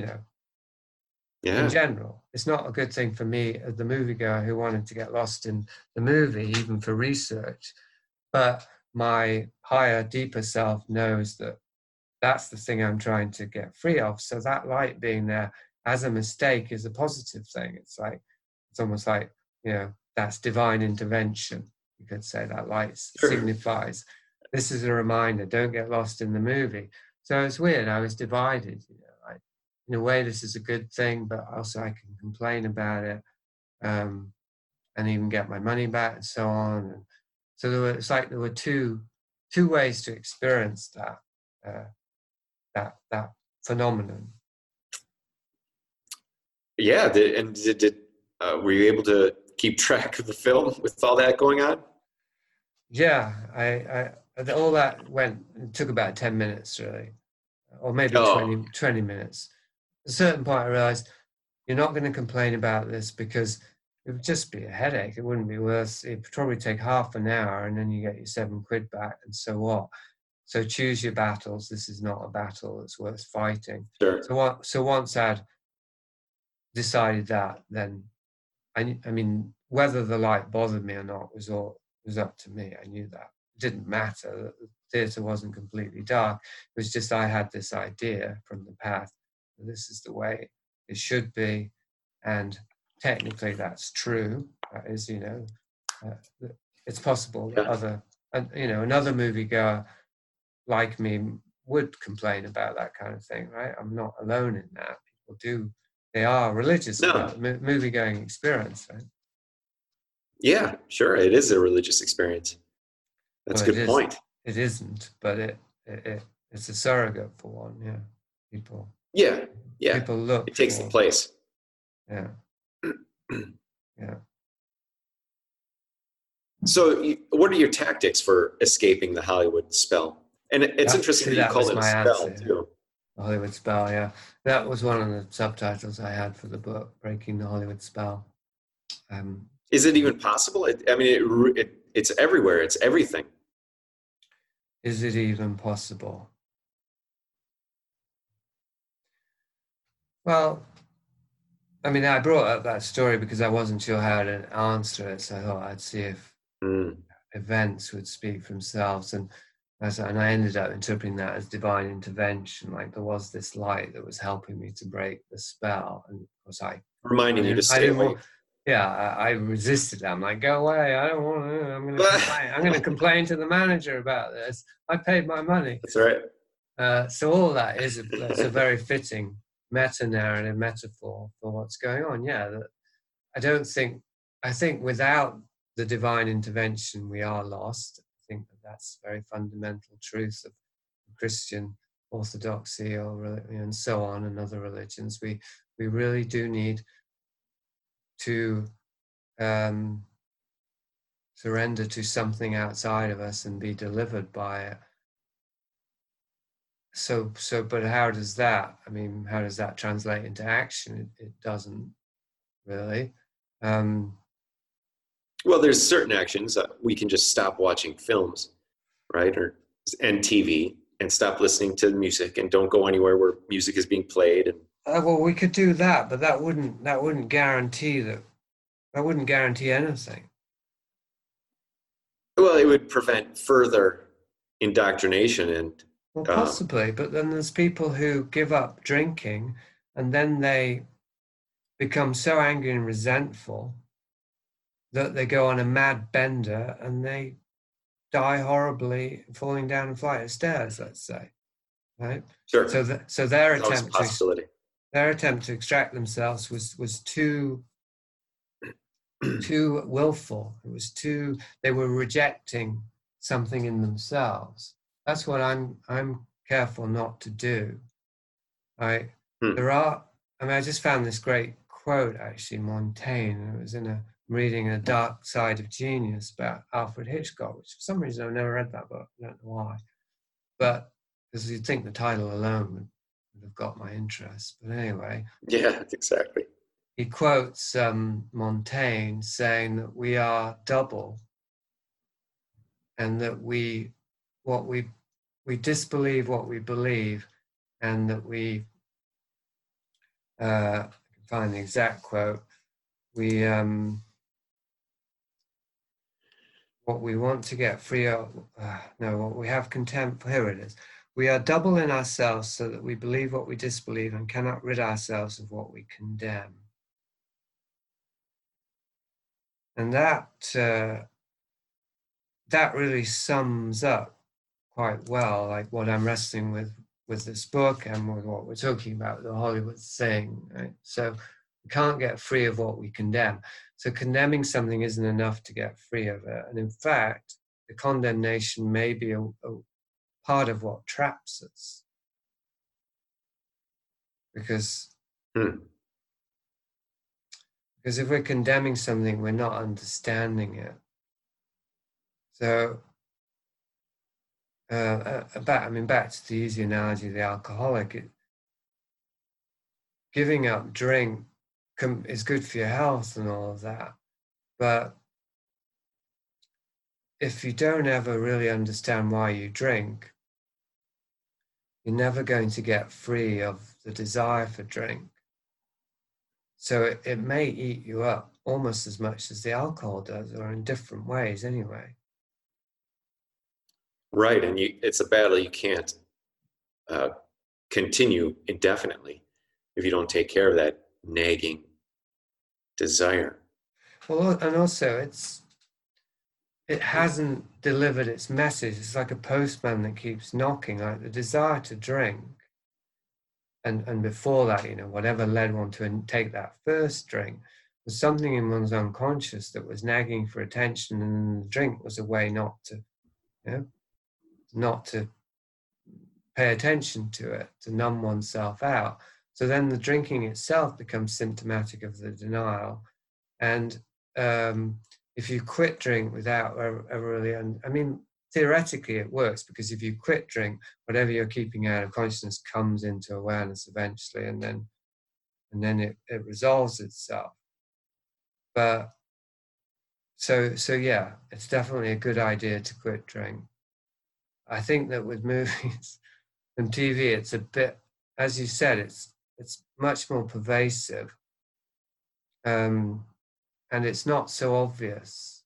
in general. It's not a good thing for me as the moviegoer who wanted to get lost in the movie, even for research. But my higher, deeper self knows that that's the thing I'm trying to get free of. So that light being there as a mistake is a positive thing. It's almost like, that's divine intervention. You could say that light signifies, this is a reminder, don't get lost in the movie. So it's weird, I was divided, in a way, this is a good thing, but also I can complain about it and even get my money back and so on. And so there were two ways to experience that phenomenon. Yeah, were you able to keep track of the film with all that going on? Yeah, I all that it took about 10 minutes really, or maybe 20 minutes. At a certain point I realized you're not going to complain about this because it would just be a headache. It wouldn't be worth, it'd probably take half an hour and then you get your £7 back and so what? So choose your battles. This is not a battle that's worth fighting. Sure. So once I'd decided that, then I mean, whether the light bothered me or not was up to me. I knew that. It didn't matter. The theatre wasn't completely dark. It was just I had this idea from the path. This is the way it should be, and technically that's true. That is, it's possible that another moviegoer like me would complain about that kind of thing, right? I'm not alone in that. People do. They are religious about the movie-going experience, right? Yeah, sure. It is a religious experience. That's a good point. It isn't, but it's a surrogate for one. Yeah, people. Yeah. People look. It takes the place. Yeah. Yeah. So, what are your tactics for escaping the Hollywood spell? And it's interesting that you call it a spell too. The Hollywood spell, yeah. That was one of the subtitles I had for the book, Breaking the Hollywood Spell. Is it even possible? It's everywhere. It's everything. Is it even possible? Well, I brought up that story because I wasn't sure how to answer it, so I thought I'd see if events would speak for themselves. And I ended up interpreting that as divine intervention, like there was this light that was helping me to break the spell. And of course reminding you to stay away. I resisted that. I'm like, go away, I don't want to, I'm going to complain. I'm going to complain to the manager about this. I paid my money. That's right. So all that is a very fitting meta-narrative metaphor for what's going on. Yeah, I think without the divine intervention, we are lost. I think that's a very fundamental truth of Christian orthodoxy, and so on, and other religions. We really do need to surrender to something outside of us and be delivered by it. So, but how does that? I mean, how does that translate into action? It doesn't really. Well, there's certain actions. We can just stop watching films, right, and TV, and stop listening to music, and don't go anywhere where music is being played. And well, we could do that, but that wouldn't guarantee that. That wouldn't guarantee anything. Well, it would prevent further indoctrination and. Well, possibly, but then there's people who give up drinking, and then they become so angry and resentful that they go on a mad bender and they die horribly, falling down a flight of stairs, let's say, right? Sure. So their attempt to extract themselves was too willful. It was they were rejecting something in themselves. That's what I'm careful not to do. I just found this great quote, actually, Montaigne. It was reading A Dark Side of Genius about Alfred Hitchcock, which for some reason I've never read that book. I don't know why. But because you'd think the title alone would have got my interest. But anyway. Yeah, exactly. He quotes Montaigne saying that we are double, and that we disbelieve what we believe, and that we I can find the exact quote. What we want to get free of, what we have contempt, here it is. We are double in ourselves, so that we believe what we disbelieve and cannot rid ourselves of what we condemn. And that really sums up quite well, like what I'm wrestling with this book and with what we're talking about, the Hollywood thing, right? So we can't get free of what we condemn. So condemning something isn't enough to get free of it. And in fact, the condemnation may be a part of what traps us. Because if we're condemning something, we're not understanding it. So, back to the easy analogy of the alcoholic, giving up drink is good for your health and all of that. But if you don't ever really understand why you drink, you're never going to get free of the desire for drink. So it may eat you up almost as much as the alcohol does, or in different ways anyway. Right, and it's a battle you can't continue indefinitely if you don't take care of that nagging desire. Well, and also it hasn't delivered its message. It's like a postman that keeps knocking. Like the desire to drink, and before that, whatever led one to take that first drink was something in one's unconscious that was nagging for attention, and the drink was a way not to pay attention to it, to numb oneself out. So then the drinking itself becomes symptomatic of the denial. And if you quit drink without ever really, theoretically it works, because if you quit drink, whatever you're keeping out of consciousness comes into awareness eventually, and then it resolves itself. But so yeah, it's definitely a good idea to quit drink. I think that with movies and TV, it's a bit, as you said, it's much more pervasive, and it's not so obvious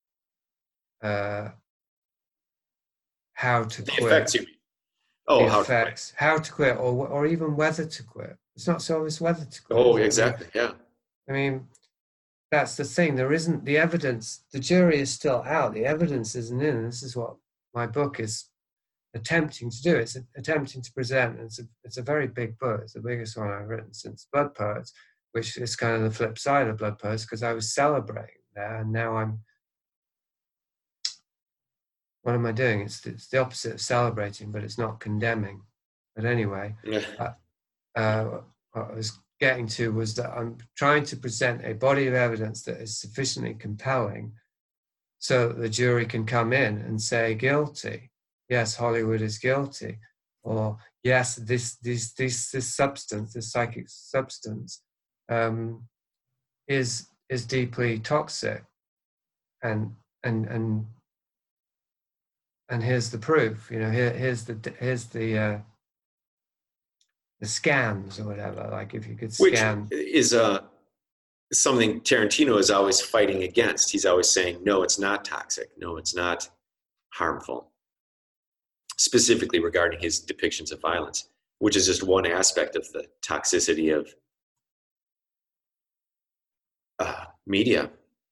how to quit. The effects, you mean? Oh, how to quit, or even whether to quit. It's not so obvious whether to quit. Oh, exactly. Yeah. That's the thing. There isn't the evidence. The jury is still out. The evidence isn't in. This is what my book is attempting to do. It's attempting to present. It's a very big book. It's the biggest one I've written since Blood Poets, which is kind of the flip side of Blood Poets, because I was celebrating there, and now what am I doing? It's the opposite of celebrating, but it's not condemning. But anyway, Yeah. what I was getting to was that I'm trying to present a body of evidence that is sufficiently compelling so that the jury can come in and say guilty. Yes, Hollywood is guilty. Or yes, this substance, this psychic substance, is deeply toxic. And here's the proof. You know, here's the scans or whatever. Like if you could scan, which is something Tarantino is always fighting against. He's always saying, no, it's not toxic. No, it's not harmful. Specifically regarding his depictions of violence, which is just one aspect of the toxicity of media.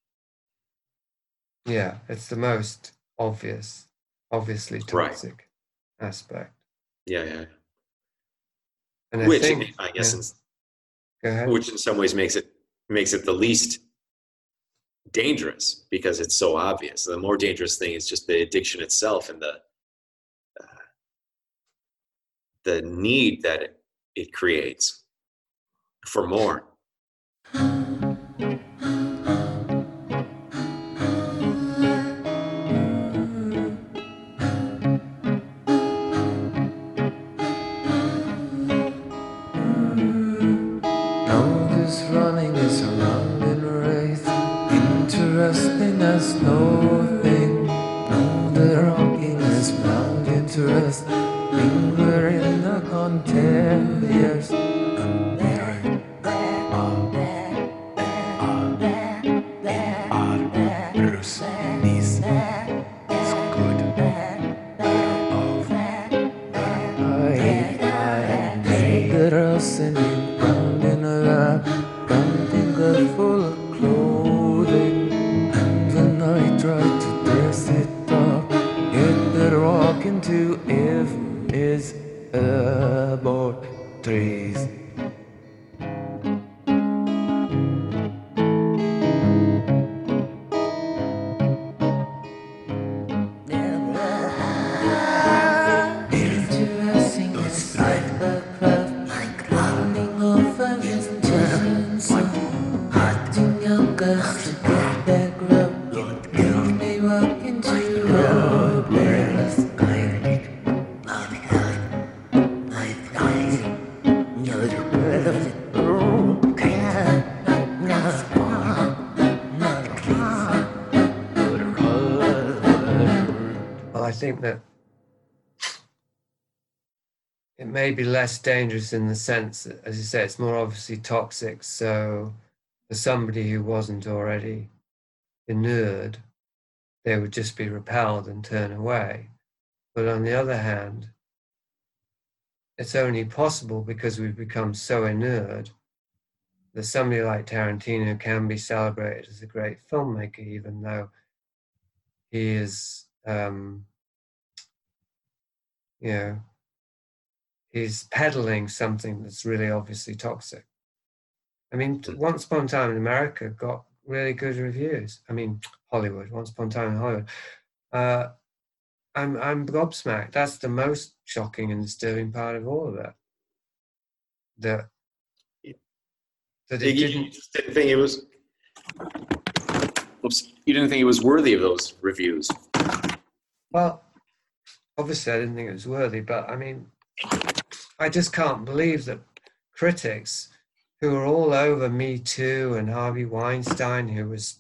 Yeah, it's the most obviously toxic aspect. Yeah. And Which think, I guess, go ahead. Which in some ways makes it the least dangerous because it's so obvious. The more dangerous thing is just the addiction itself and the need that it creates for more. Interesting as nothing. Now the rocking is found interest. Linger in the content, yes. Bruce Nis is good. I take the rustling round in a lap, counting the full of clothing. And I try to dress it up, get the rock into if is about trees. Interesting, it's like the craft, like running off of his intentions. Acting young girls to get their grub. When they walk into a place, Well, I think that it may be less dangerous in the sense that, as you say, it's more obviously toxic. So for somebody who wasn't already inured, they would just be repelled and turn away. But on the other hand, it's only possible because we've become so inured that somebody like Tarantino can be celebrated as a great filmmaker, even though he is, he's peddling something that's really obviously toxic. I mean, Once Upon a Time in America got really good reviews. I mean, Hollywood, Once Upon a Time in Hollywood. I'm gobsmacked. That's the most shocking and disturbing part of all of it. That it didn't. You just didn't think it was. Oops! You didn't think it was worthy of those reviews. Well, obviously, I didn't think it was worthy, but I mean, I just can't believe that critics who are all over Me Too and Harvey Weinstein, who was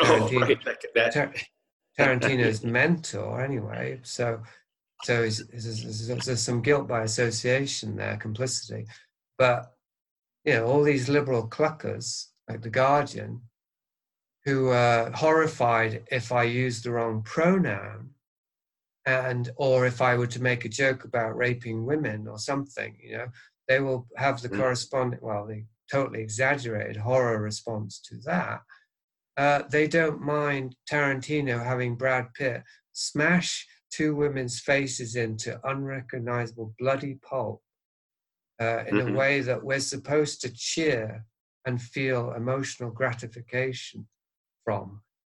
Tarantino's mentor anyway, so there's some guilt by association there, complicity. But, you know, all these liberal cluckers, like The Guardian, who are horrified if I use the wrong pronoun, or if I were to make a joke about raping women or something, you know, they will have the corresponding, well, the totally exaggerated horror response to that. They don't mind Tarantino having Brad Pitt smash two women's faces into unrecognizable bloody pulp in a way that we're supposed to cheer and feel emotional gratification from.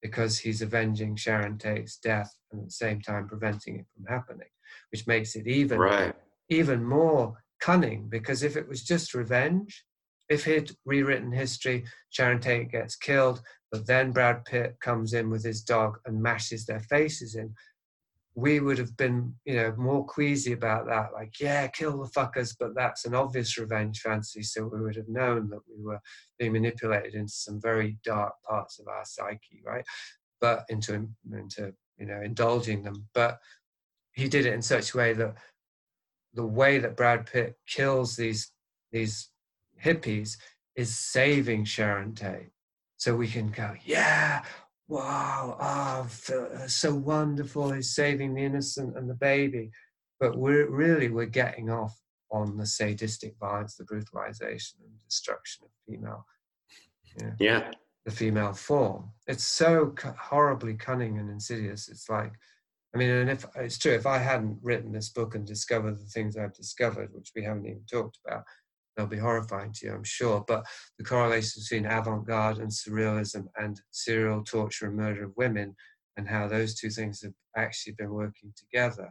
because he's avenging Sharon Tate's death and at the same time preventing it from happening, which makes it even more cunning, because if it was just revenge, if he'd rewritten history, Sharon Tate gets killed, but then Brad Pitt comes in with his dog and mashes their faces in, we would have been, more queasy about that, like, yeah, kill the fuckers, but that's an obvious revenge fantasy, so we would have known that we were being manipulated into some very dark parts of our psyche, right? But into indulging them. But he did it in such a way that the way that Brad Pitt kills these hippies is saving Sharon Tate. So we can go, yeah, wow, so wonderful, he's saving the innocent and the baby. But we're getting off on the sadistic violence, the brutalization and destruction of female, the female form. It's so horribly cunning and insidious. It's like, I mean, and if it's true, if I hadn't written this book and discovered the things I've discovered, which we haven't even talked about, they'll be horrifying to you, I'm sure. But the correlation between avant-garde and surrealism and serial torture and murder of women, and how those two things have actually been working together.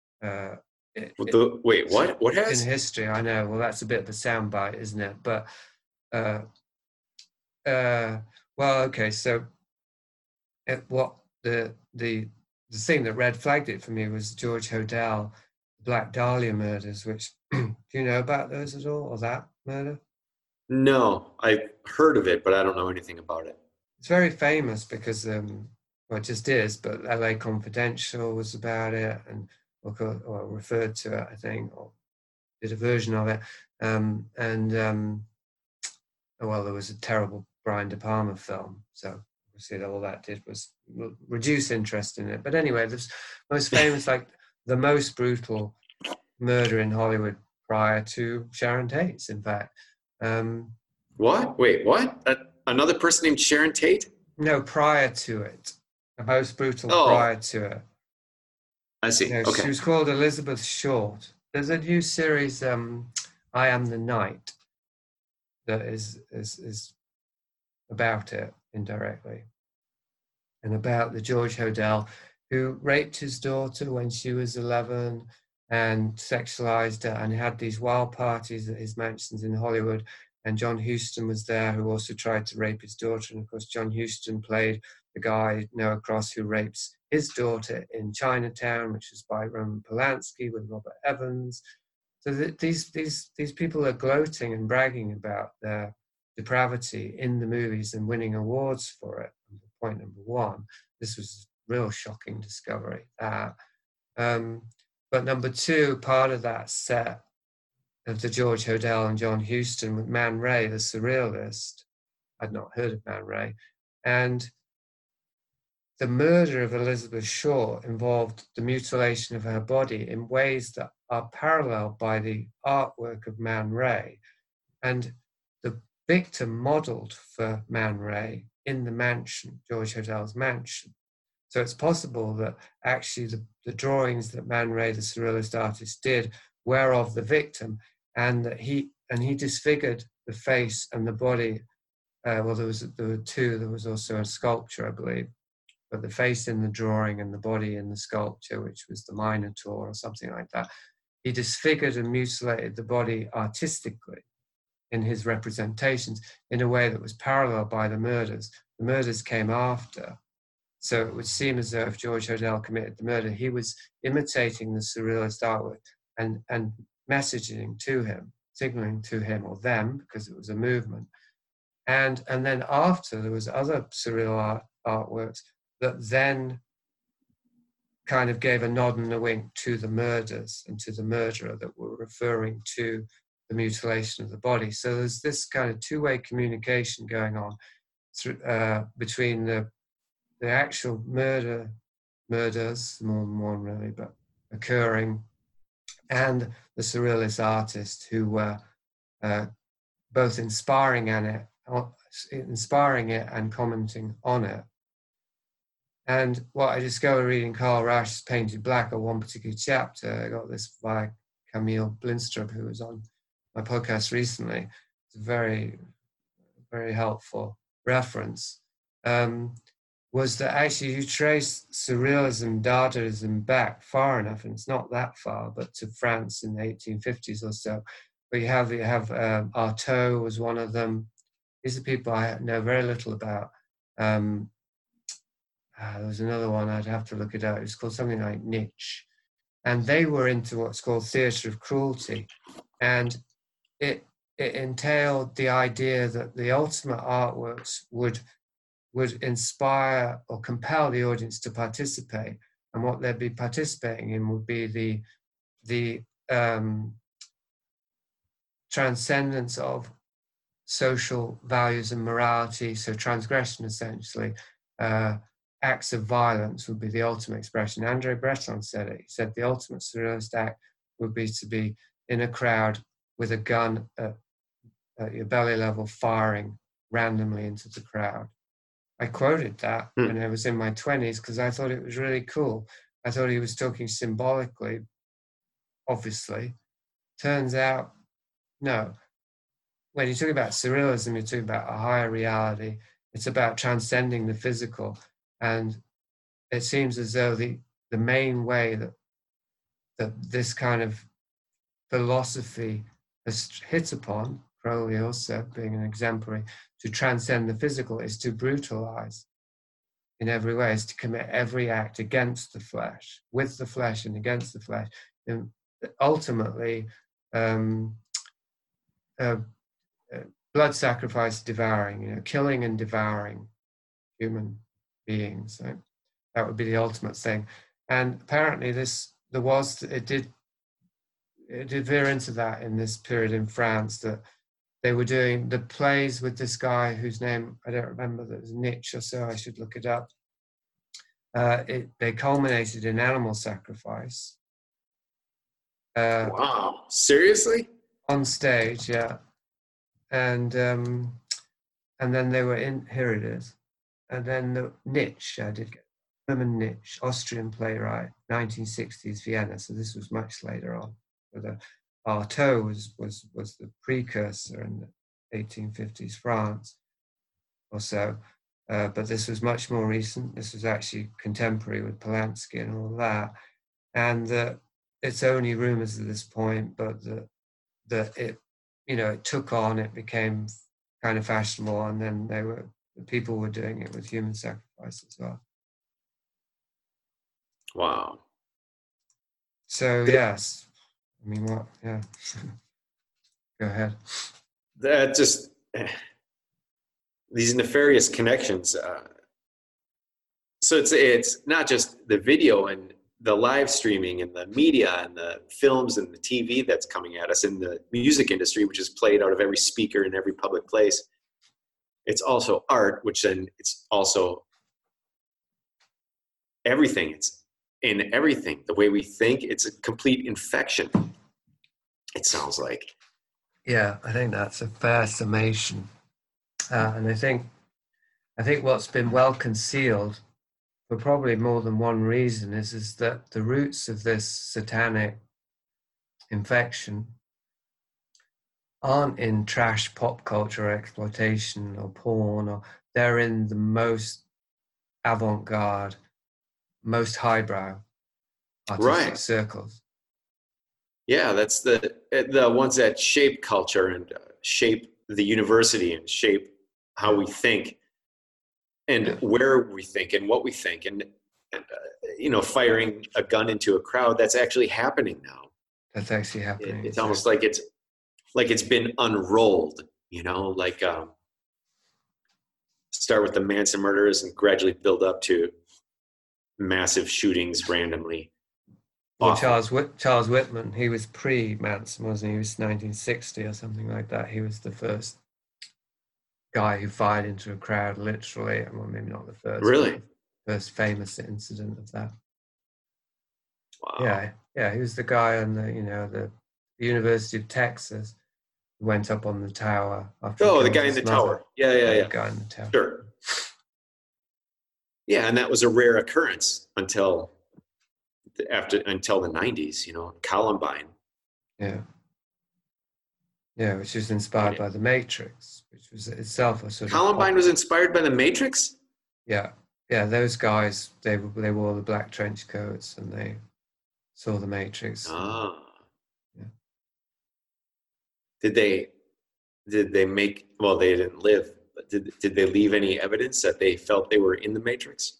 Wait, what? What has? In history, I know. Well, that's a bit of a soundbite, isn't it? But, well, okay. So, the thing that red flagged it for me was George Hodel, the Black Dahlia murders, which, do you know about those at all, or that murder? No, I've heard of it, but I don't know anything about it. It's very famous because, well, it just is, but LA Confidential was about it, and or referred to it, I think, or did a version of it. Well, there was a terrible Brian De Palma film, so obviously all that did was reduce interest in it. But anyway, the most famous, like the most brutal murder in Hollywood prior to Sharon Tate's, in fact. What? Wait, what? Another person named Sharon Tate? No, prior to it. The most brutal prior to it. I see. Okay. She was called Elizabeth Short. There's a new series, I Am the Night, that is about it indirectly, and about the George Hodel who raped his daughter when she was 11 and sexualized her, and had these wild parties at his mansions in Hollywood. And John Huston was there, who also tried to rape his daughter. And of course, John Huston played the guy, Noah Cross, who rapes his daughter in Chinatown, which was by Roman Polanski with Robert Evans. So these people are gloating and bragging about their depravity in the movies and winning awards for it. Point number one, this was a real shocking discovery. But number two, part of that set of the George Hodel and John Huston with Man Ray, the surrealist. I'd not heard of Man Ray. And the murder of Elizabeth Short involved the mutilation of her body in ways that are paralleled by the artwork of Man Ray. And the victim modeled for Man Ray in the mansion, George Hodel's mansion. So it's possible that actually the drawings that Man Ray, the surrealist artist, did were of the victim, and that he disfigured the face and the body. Well, there were two. There was also a sculpture, I believe, but the face in the drawing and the body in the sculpture, which was the Minotaur or something like that, he disfigured and mutilated the body artistically in his representations in a way that was paralleled by the murders. The murders came after. So it would seem as though if George Hodel committed the murder, he was imitating the surrealist artwork and messaging to him, signaling to him or them, because it was a movement. And then after, there was other surreal artworks that then kind of gave a nod and a wink to the murders and to the murderer that were referring to the mutilation of the body. So there's this kind of two-way communication going on between the actual murders, more than one really, but occurring, and the surrealist artists who were both inspiring it and commenting on it. And what I discovered reading Carl Rasch's Painted Black, or one particular chapter, I got this by Camille Blindstrup, who was on my podcast recently. It's a very, very helpful reference. was that actually you trace surrealism, Dadaism back far enough, and it's not that far, but to France in the 1850s or so. But you have Artaud was one of them. These are people I know very little about. There was another one, I'd have to look it up. It was called something like Nietzsche. And they were into what's called theatre of cruelty. And it entailed the idea that the ultimate artworks would inspire or compel the audience to participate. And what they'd be participating in would be the transcendence of social values and morality, so transgression essentially. Acts of violence would be the ultimate expression. André Breton said it. He said the ultimate surrealist act would be to be in a crowd with a gun at your belly level, firing randomly into the crowd. I quoted that when I was in my 20s because I thought it was really cool. I thought he was talking symbolically, obviously. Turns out, no. When you talk about surrealism, you're talking about a higher reality. It's about transcending the physical. And it seems as though the main way that this kind of philosophy has hit upon, Crowley also being an exemplary, to transcend the physical is to brutalize in every way, is to commit every act against the flesh, with the flesh and against the flesh. And ultimately, blood sacrifice, devouring, killing and devouring human beings. So that would be the ultimate thing. And apparently it did veer into that in this period in France, that they were doing the plays with this guy whose name I don't remember, that was Nietzsche or so, I should look it up. They culminated in animal sacrifice. Wow, seriously? On stage, yeah. And then they were in, here it is. And then Nietzsche, I did get Hermann Nietzsche, Austrian playwright, 1960s Vienna. So this was much later on. But Artaud was the precursor in the 1850s France or so. But this was much more recent. This was actually contemporary with Polanski and all that. And it's only rumors at this point, but that it, it took on, it became kind of fashionable, and then people were doing it with human sacrifice as well. Wow. So yes, I mean, what? Yeah. Go ahead. That just these nefarious connections. So it's not just the video and the live streaming and the media and the films and the TV that's coming at us in the music industry, which is played out of every speaker in every public place. It's also art, which then it's also everything. It's in everything. The way we think, it's a complete infection, it sounds like. Yeah, I think that's a fair summation. And I think what's been well concealed for probably more than one reason is that the roots of this satanic infection aren't in trash pop culture or exploitation or porn, or they're in the most avant-garde, most highbrow artistic circles. Yeah, that's the ones that shape culture and shape the university and shape how we think and where we think and what we think. And firing a gun into a crowd, that's actually happening now. That's actually happening. It's almost like it's been unrolled, start with the Manson murders and gradually build up to massive shootings randomly. Well, Charles Whitman, he was pre-Manson, wasn't he? He was 1960 or something like that. He was the first guy who fired into a crowd, literally. Well, maybe not the first. Really? First famous incident of that. Wow. Yeah. He was the guy on the University of Texas who went up on the tower. The guy in the tower. Yeah. The guy in the tower. Sure. Yeah, and that was a rare occurrence until the 90s, Columbine. Yeah, which was inspired by The Matrix, which was itself a sort Columbine was inspired by The Matrix? Yeah. yeah, those guys, they wore the black trench coats and they saw the Matrix. Ah. Yeah. Did they make, well, they didn't live, but did they leave any evidence that they felt they were in the Matrix?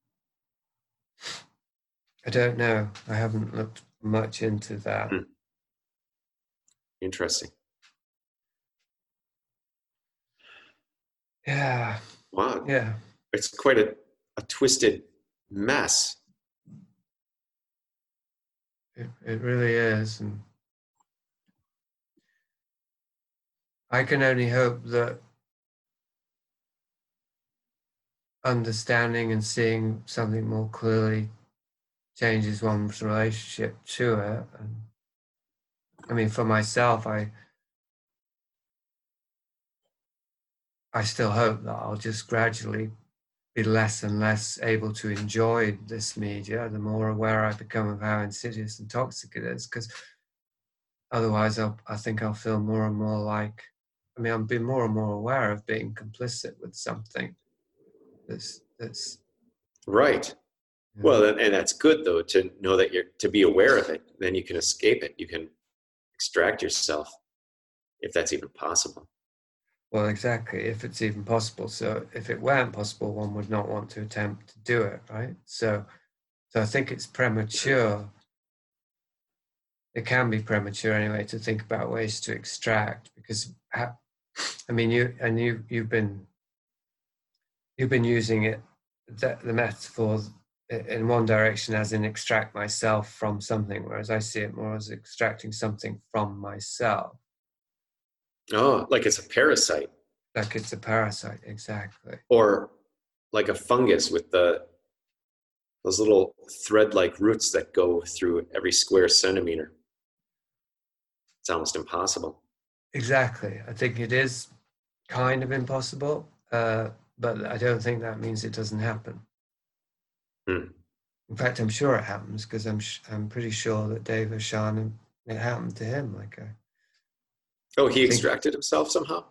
I don't know. I haven't looked much into that. Hmm. Interesting. Yeah. Wow. Yeah. It's quite a twisted mess. It really is. And I can only hope that understanding and seeing something more clearly changes one's relationship to it. And I mean, for myself, I still hope that I'll just gradually be less and less able to enjoy this media, the more aware I become of how insidious and toxic it is, because otherwise I think I'll feel more and more like, I mean, I'm being more and more aware of being complicit with something that's Right. you know, Well, and that's good though, to know that to be aware of it. Then you can escape it. You can extract yourself, if that's even possible. well, exactly, if it's even possible. So if it weren't possible, one would not want to attempt to do it, right? So I think it's premature. It can be premature anyway to think about ways to extract, because I mean, you've been using it, the metaphor in one direction as in extract myself from something, whereas I see it more as extracting something from myself. Oh, like it's a parasite. Like it's a parasite, exactly. Or like a fungus with those little thread-like roots that go through every square centimeter. It's almost impossible. Exactly. I think it is kind of impossible, but I don't think that means it doesn't happen. Hmm. In fact, I'm sure it happens, because I'm pretty sure that Dave O'Shannon, it happened to him. Like Oh, he extracted himself somehow?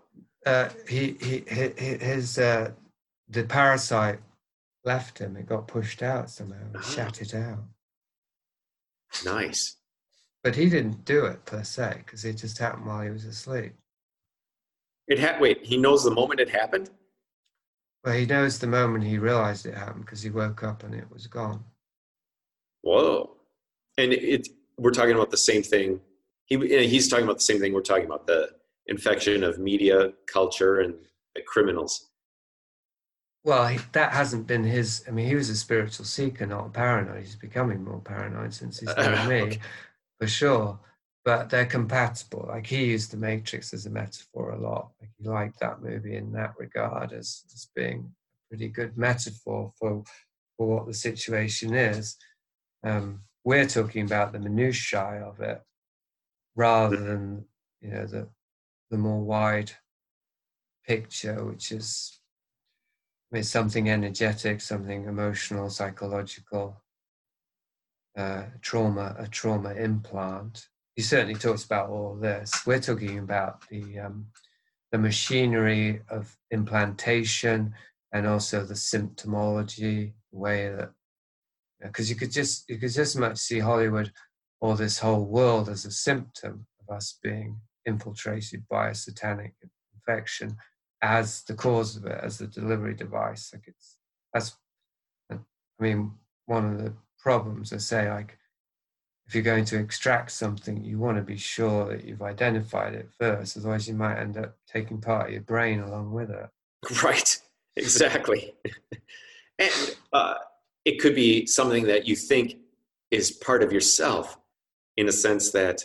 his the parasite left him. It got pushed out somehow. It shat it out. Nice. But he didn't do it per se, because it just happened while he was asleep. Wait, he knows the moment it happened? Well, he knows the moment he realized it happened, because he woke up and it was gone. Whoa. And we're talking about the same thing. He's talking about the same thing we're talking about, the infection of media, culture, and the criminals. Well, that hasn't been his. I mean, he was a spiritual seeker, not a paranoid. He's becoming more paranoid since he's known me, Okay. for sure. But they're compatible. Like, he used the Matrix as a metaphor a lot. Like, he liked that movie in that regard as being a pretty good metaphor for what the situation is. We're talking about the minutiae of it, rather than the more wide picture, which is, I mean, something energetic, something emotional, psychological, a trauma implant. He certainly talks about all this. We're talking about the machinery of implantation, and also the symptomology, the way that, because you could just as much see Hollywood or this whole world as a symptom of us being infiltrated by a satanic infection, as the cause of it, as the delivery device. Like, I mean, one of the problems, I say, like, if you're going to extract something, you want to be sure that you've identified it first, otherwise you might end up taking part of your brain along with it. Right, exactly. And it could be something that you think is part of yourself, in a sense that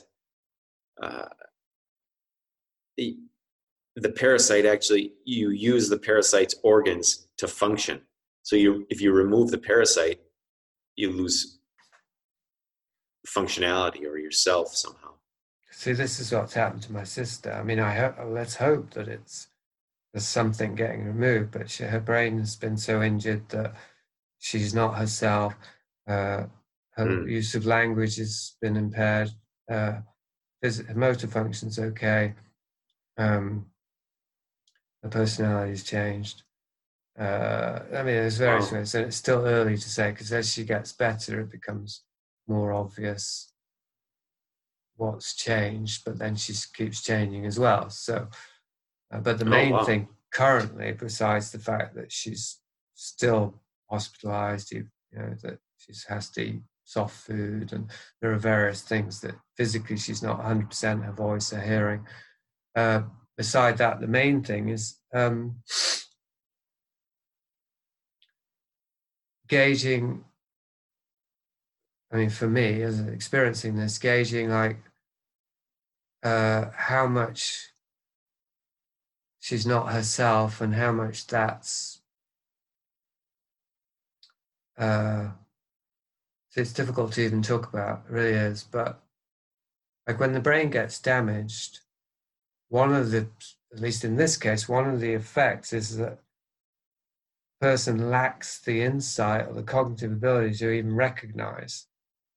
the parasite, actually, you use the parasite's organs to function. So if you remove the parasite, you lose functionality or yourself somehow. See, this is what's happened to my sister. I mean, let's hope that there's something getting removed, but her brain has been so injured that she's not herself. Her use of language has been impaired. Her motor function's okay. Her personality's changed. I mean, there's various ways, and it's still early to say, because as she gets better, it becomes more obvious what's changed, but then she keeps changing as well. So, but the main thing currently, besides the fact that she's still hospitalized, you know, that she has to eat soft food, and there are various things that physically she's not 100% her voice, her hearing. Beside that, the main thing is gauging. I mean, for me, as experiencing this, gauging like how much she's not herself, and how much that's. It's difficult to even talk about, it really is. But like when the brain gets damaged, one of the, at least in this case, one of the effects is that the person lacks the insight or the cognitive ability to even recognize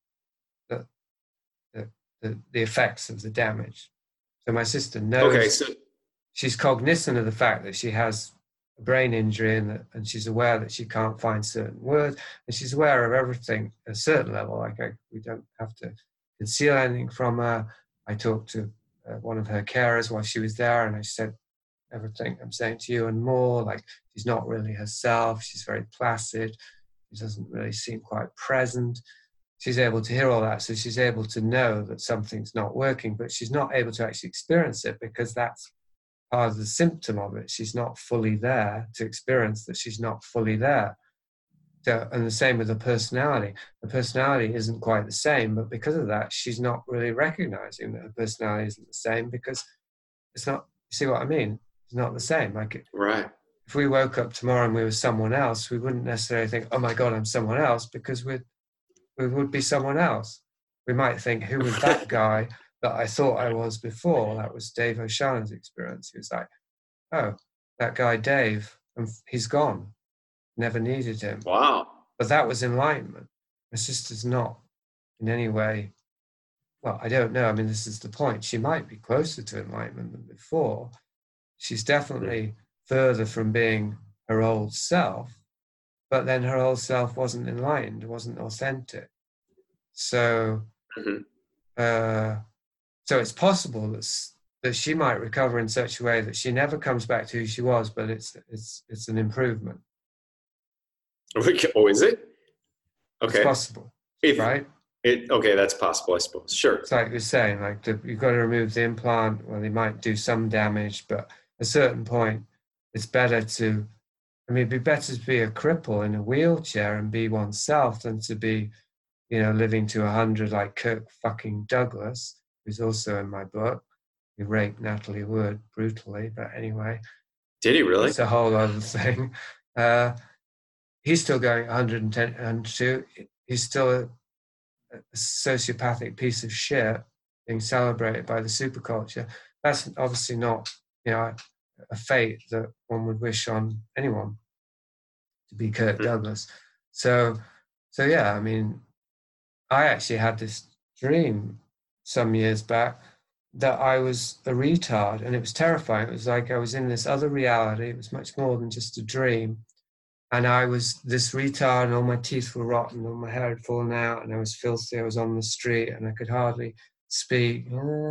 the effects of the damage. So my sister knows, she's cognizant of the fact that she has a brain injury, and she's aware that she can't find certain words, and she's aware of everything at a certain level. Like we don't have to conceal anything from her. I talked to one of her carers while she was there, and I said everything I'm saying to you and more. Like, she's not really herself. She's very placid. She doesn't really seem quite present. She's able to hear all that, so she's able to know that something's not working, but she's not able to actually experience it, because that's part of the symptom of it. She's not fully there to experience that she's not fully there. So, and the same with the personality. The personality isn't quite the same, but because of that, she's not really recognizing that her personality isn't the same, because it's not, you see what I mean? It's not the same. Like, right. If we woke up tomorrow and we were someone else, we wouldn't necessarily think, oh my God, I'm someone else, because we would be someone else. We might think, who was that guy that I thought I was before? That was Dave O'Shannon's experience. He was like, oh, that guy Dave, and he's gone. Never needed him. Wow. But that was enlightenment. My sister's not in any way, well, I don't know. I mean, this is the point. She might be closer to enlightenment than before. She's definitely further from being her old self, but then her old self wasn't enlightened, wasn't authentic. So, so it's possible that she might recover in such a way that she never comes back to who she was, but it's an improvement. Oh, is it? Okay. It's possible, right? Okay, that's possible, I suppose. Sure. It's like you're saying, like you've got to remove the implant. Well, they might do some damage, but at a certain point, it's better to, I mean, it'd be better to be a cripple in a wheelchair and be oneself than to be, you know, living to 100 like Kirk fucking Douglas, who's also in my book. He raped Natalie Wood brutally, but anyway. Did he really? It's a whole other thing. He's still going 110, 102. He's still a sociopathic piece of shit being celebrated by the superculture. That's obviously not, you know, a fate that one would wish on anyone, to be Kirk Douglas. So yeah, I mean, I actually had this dream some years back that I was a retard, and it was terrifying. It was like I was in this other reality. It was much more than just a dream. And I was this retard, and all my teeth were rotten, all my hair had fallen out, and I was filthy. I was on the street, and I could hardly speak.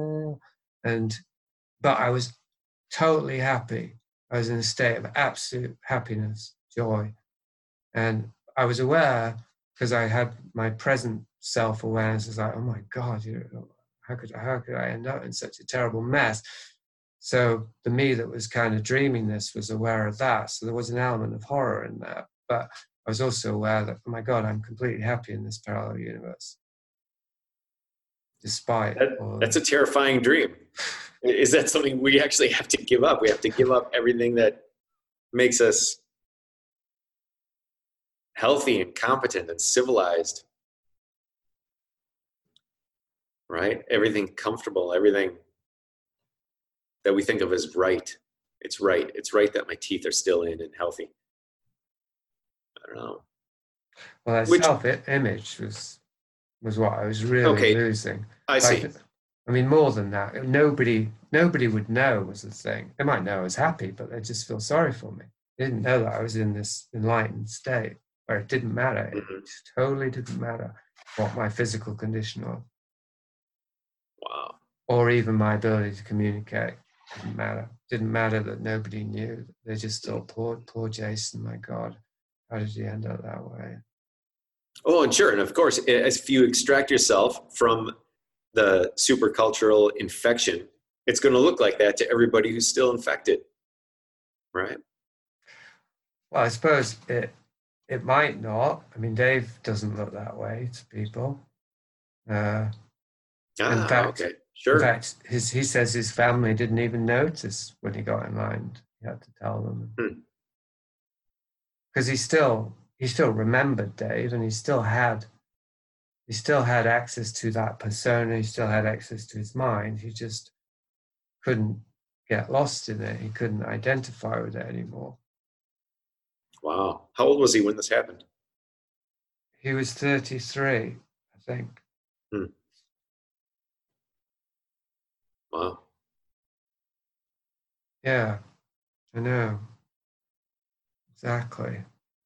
But I was totally happy. I was in a state of absolute happiness, joy. And I was aware, because I had my present self-awareness, was like, oh my God, how could I end up in such a terrible mess? So the me that was kind of dreaming this was aware of that. So there was an element of horror in that. But I was also aware that, oh my God, I'm completely happy in this parallel universe. Despite that's a terrifying dream. Is that something we actually have to give up? We have to give up everything that makes us healthy and competent and civilized, right? Everything comfortable, everything that we think of as right. It's right. It's right that my teeth are still in and healthy. I don't know. Well, that self-image was what I was really losing. I see. I mean, more than that, nobody would know was the thing. They might know I was happy, but they just feel sorry for me. I didn't know that I was in this enlightened state where it didn't matter. It Mhm. totally didn't matter what my physical condition was, Wow. or even my ability to communicate. Didn't matter. Didn't matter that nobody knew. They just thought, poor Jason, my God, how did he end up that way? Oh, and sure. And of course, if you extract yourself from the supercultural infection, it's going to look like that to everybody who's still infected. Right? Well, I suppose it might not. I mean, Dave doesn't look that way to people. In fact, okay. Sure. In fact, he says his family didn't even notice when he got enlightened. He had to tell them because he still remembered Dave, and he still had access to that persona. He still had access to his mind. He just couldn't get lost in it. He couldn't identify with it anymore. Wow. How old was he when this happened? He was 33, I think. Wow. Yeah, I know. Exactly.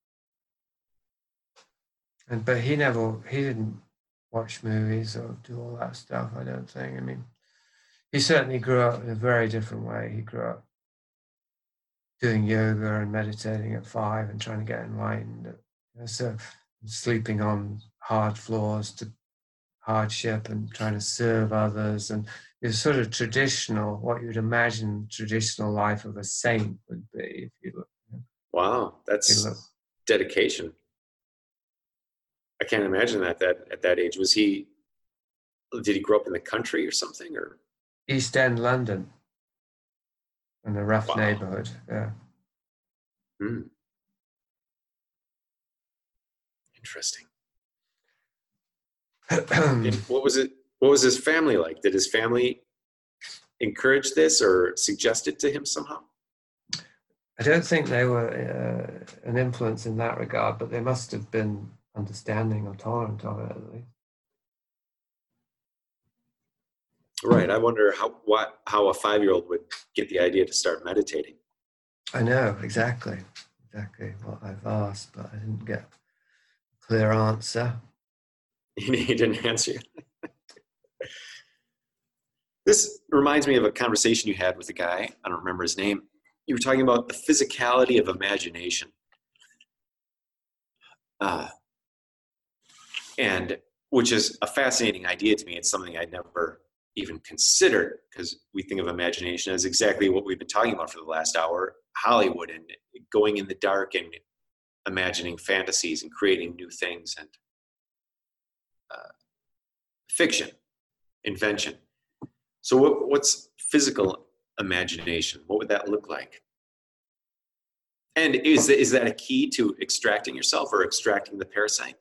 But he didn't watch movies or do all that stuff, I don't think. I mean, he certainly grew up in a very different way. He grew up doing yoga and meditating at 5 and trying to get enlightened. So sleeping on hard floors to hardship and trying to serve others. And it's sort of traditional, what you'd imagine traditional life of a saint would be if you look. Wow, that's dedication. I can't imagine that at that age. Did he grow up in the country or something, or East End London, in a rough neighborhood? Yeah. Interesting. What was his family like? Did his family encourage this or suggest it to him somehow? I don't think they were an influence in that regard, but they must have been understanding or tolerant of it at least. Right. I wonder how a 5-year-old would get the idea to start meditating. I know, exactly what I've asked, but I didn't get a clear answer. He didn't answer you. This reminds me of a conversation you had with a guy. I don't remember his name. You were talking about the physicality of imagination. And which is a fascinating idea to me. It's something I'd never even considered, because we think of imagination as exactly what we've been talking about for the last hour, Hollywood, and going in the dark and imagining fantasies and creating new things, and fiction, invention. So what's physical imagination? What would that look like? And is that a key to extracting yourself or extracting the parasite?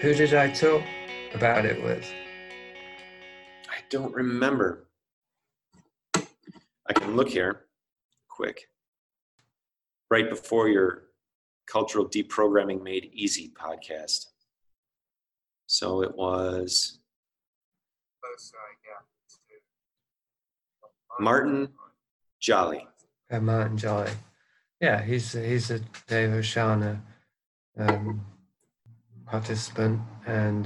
Who did I talk about it with? I don't remember. I can look here quick. Right before your Cultural Deprogramming Made Easy podcast. So it was Martin Jolly. Martin Jolly. Yeah, he's a Dave Oshana participant, and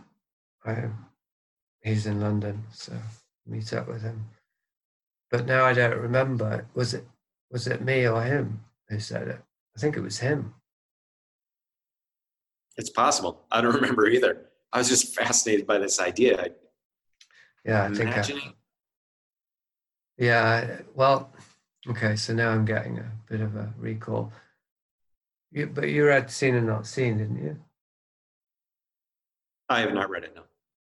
he's in London, so meet up with him. But now I don't remember. Was it me or him who said it? I think it was him. It's possible. I don't remember either. I was just fascinated by this idea. Well, okay, so now I'm getting a bit of a recall. But you read Seen and Not Seen, didn't you? I have not read it,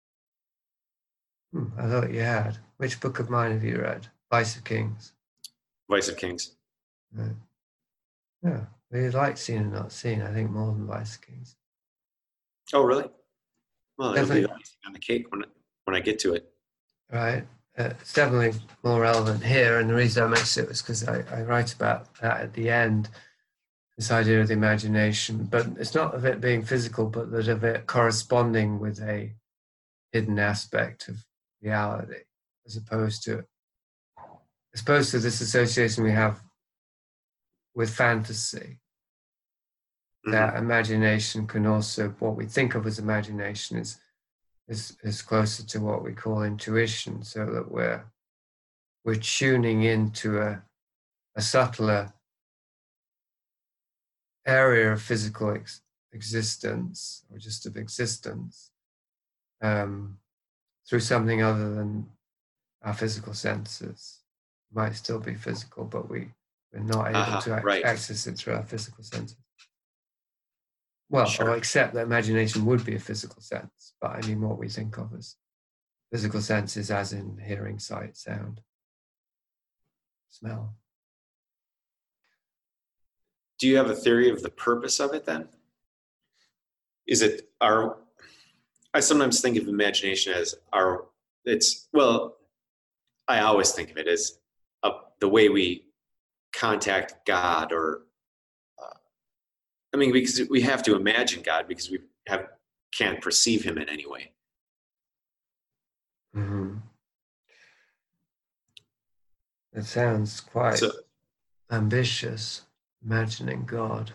no. I thought you had. Which book of mine have you read? Vice of Kings. Vice of Kings. Right. Yeah, we like Seen and Not Seen, I think, more than Vice of Kings. Oh, really? Well, it'll be Definitely. icing on the cake when I get to it. Right. It's definitely more relevant here, and the reason I mentioned it was because I write about that at the end, this idea of the imagination, but it's not of it being physical, but that of it corresponding with a hidden aspect of reality, as opposed to this association we have with fantasy. That imagination can also, what we think of as imagination is closer to what we call intuition, so that we're tuning into a subtler area of physical existence, or just of existence, through something other than our physical senses. It might still be physical, but we're not able to access it through our physical senses. Well, Sure. I'll accept that imagination would be a physical sense, but I mean what we think of as physical senses, as in hearing, sight, sound, smell. Do you have a theory of the purpose of it then? I sometimes think of imagination as I always think of it as the way we contact God, or because we have to imagine God because we can't perceive him in any way. Mm-hmm. It sounds quite ambitious, imagining God.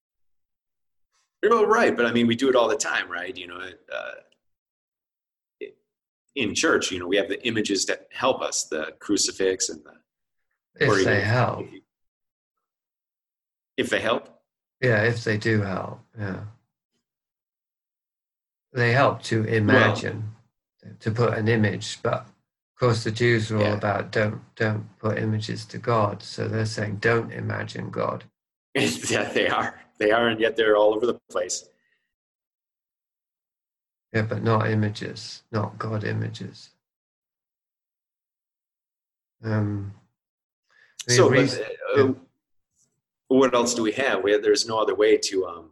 Right, but we do it all the time, right? In church, we have the images that help us, the crucifix and If they help. If they help? Yeah, if they do help, yeah. They help to imagine, to put an image, but of course the Jews are all about don't put images to God, so they're saying don't imagine God. Yeah, they are, and yet they're all over the place. Yeah, but not images, not God images. What else do we have? There's no other way to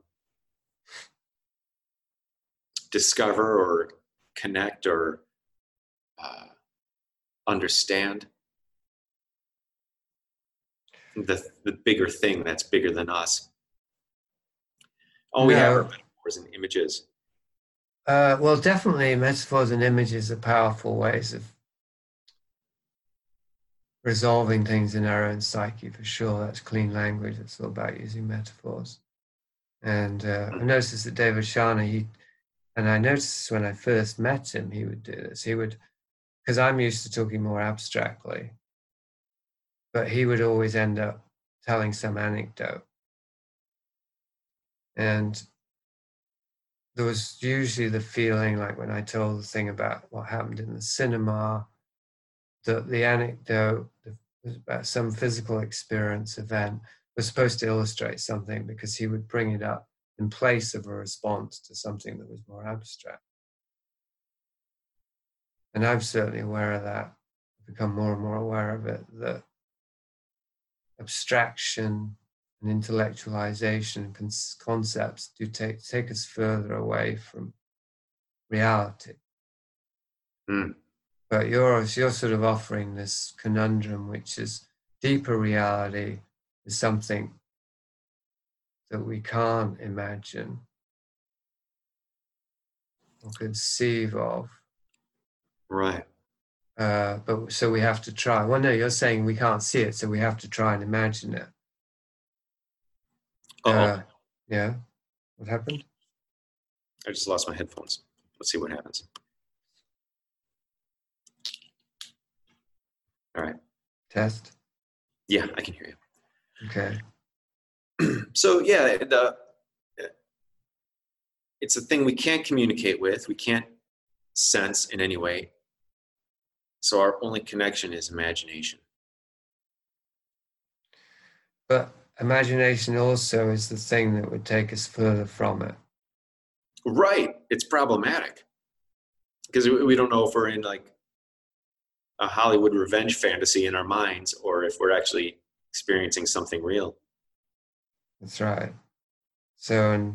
discover or connect or understand the bigger thing that's bigger than us. We have our metaphors and images. Well, definitely metaphors and images are powerful ways of resolving things in our own psyche, for sure. That's clean language. It's all about using metaphors. And I noticed that David Shana, and I noticed when I first met him, he would do this. He would, because I'm used to talking more abstractly, but he would always end up telling some anecdote. And there was usually the feeling, like when I told the thing about what happened in the cinema, that the anecdote was about some physical experience event was supposed to illustrate something, because he would bring it up in place of a response to something that was more abstract. And I'm certainly aware of that. I've become more and more aware of it, that abstraction and intellectualization and concepts do take us further away from reality. Mm. But you're sort of offering this conundrum, which is deeper reality is something that we can't imagine or conceive of. Right. But so we have to try. Well, no, you're saying we can't see it, so we have to try and imagine it. Yeah. What happened? I just lost my headphones. Let's see what happens. All right. Test. Yeah, I can hear you. Okay. So yeah, it's a thing we can't communicate with, we can't sense in any way. So our only connection is imagination. But imagination also is the thing that would take us further from it. Right. It's problematic because we don't know if we're in like a Hollywood revenge fantasy in our minds or if we're actually experiencing something real. That's right. So, and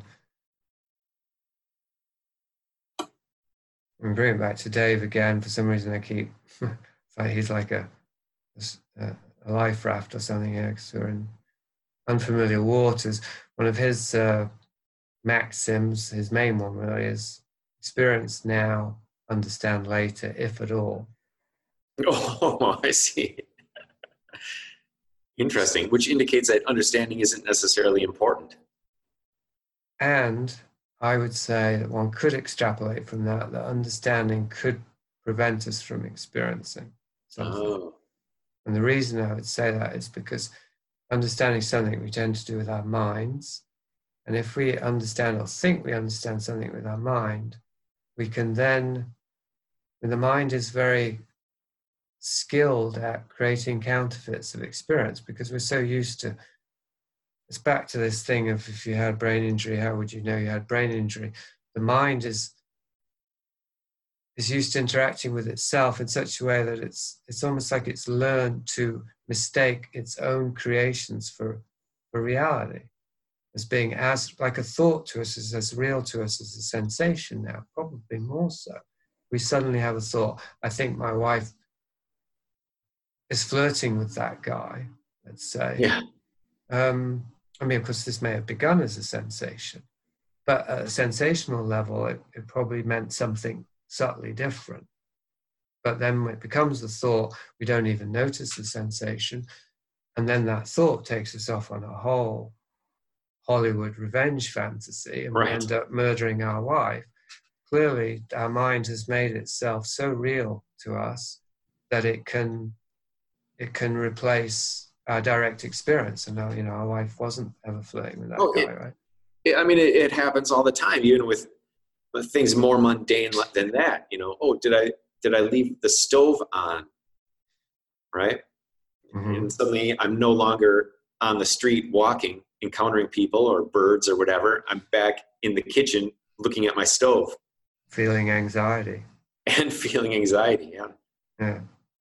bring it back to Dave again. For some reason, I keep it's like he's like a life raft or something. Because we're in unfamiliar waters. One of his maxims, his main one really, is experience now, understand later, if at all. Oh, I see. Interesting, which indicates that understanding isn't necessarily important. And I would say that one could extrapolate from that understanding could prevent us from experiencing something. Oh. And the reason I would say that is because understanding something we tend to do with our minds. And if we understand or think we understand something with our mind, we can then, and the mind is very skilled at creating counterfeits of experience because we're so used to, it's back to this thing of if you had brain injury, how would you know you had brain injury? The mind is used to interacting with itself in such a way that it's almost like it's learned to mistake its own creations for reality, as being as like a thought to us is as real to us as a sensation now, probably more so. We suddenly have a thought, I think my wife is flirting with that guy, let's say. Yeah. I mean, of course, this may have begun as a sensation, but at a sensational level, it probably meant something subtly different. But then when it becomes the thought, we don't even notice the sensation. And then that thought takes us off on a whole Hollywood revenge fantasy, and we end up murdering our wife. Clearly, our mind has made itself so real to us that it can replace our direct experience. And now, you know, our wife wasn't ever flirting with that guy, right? I mean, it happens all the time, even with things more mundane than that. You know, oh, did I leave the stove on? Right? Mm-hmm. And suddenly I'm no longer on the street walking, encountering people or birds or whatever. I'm back in the kitchen looking at my stove. Feeling anxiety. And feeling anxiety, yeah. Yeah.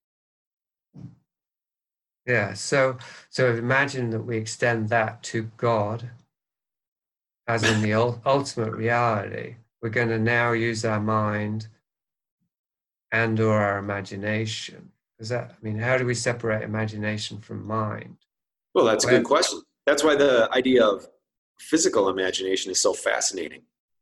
Yeah, so imagine that we extend that to God, as in the ultimate reality. We're going to now use our mind and or our imagination. Because that, I mean, how do we separate imagination from mind? Well, that's a good question. That's why the idea of physical imagination is so fascinating.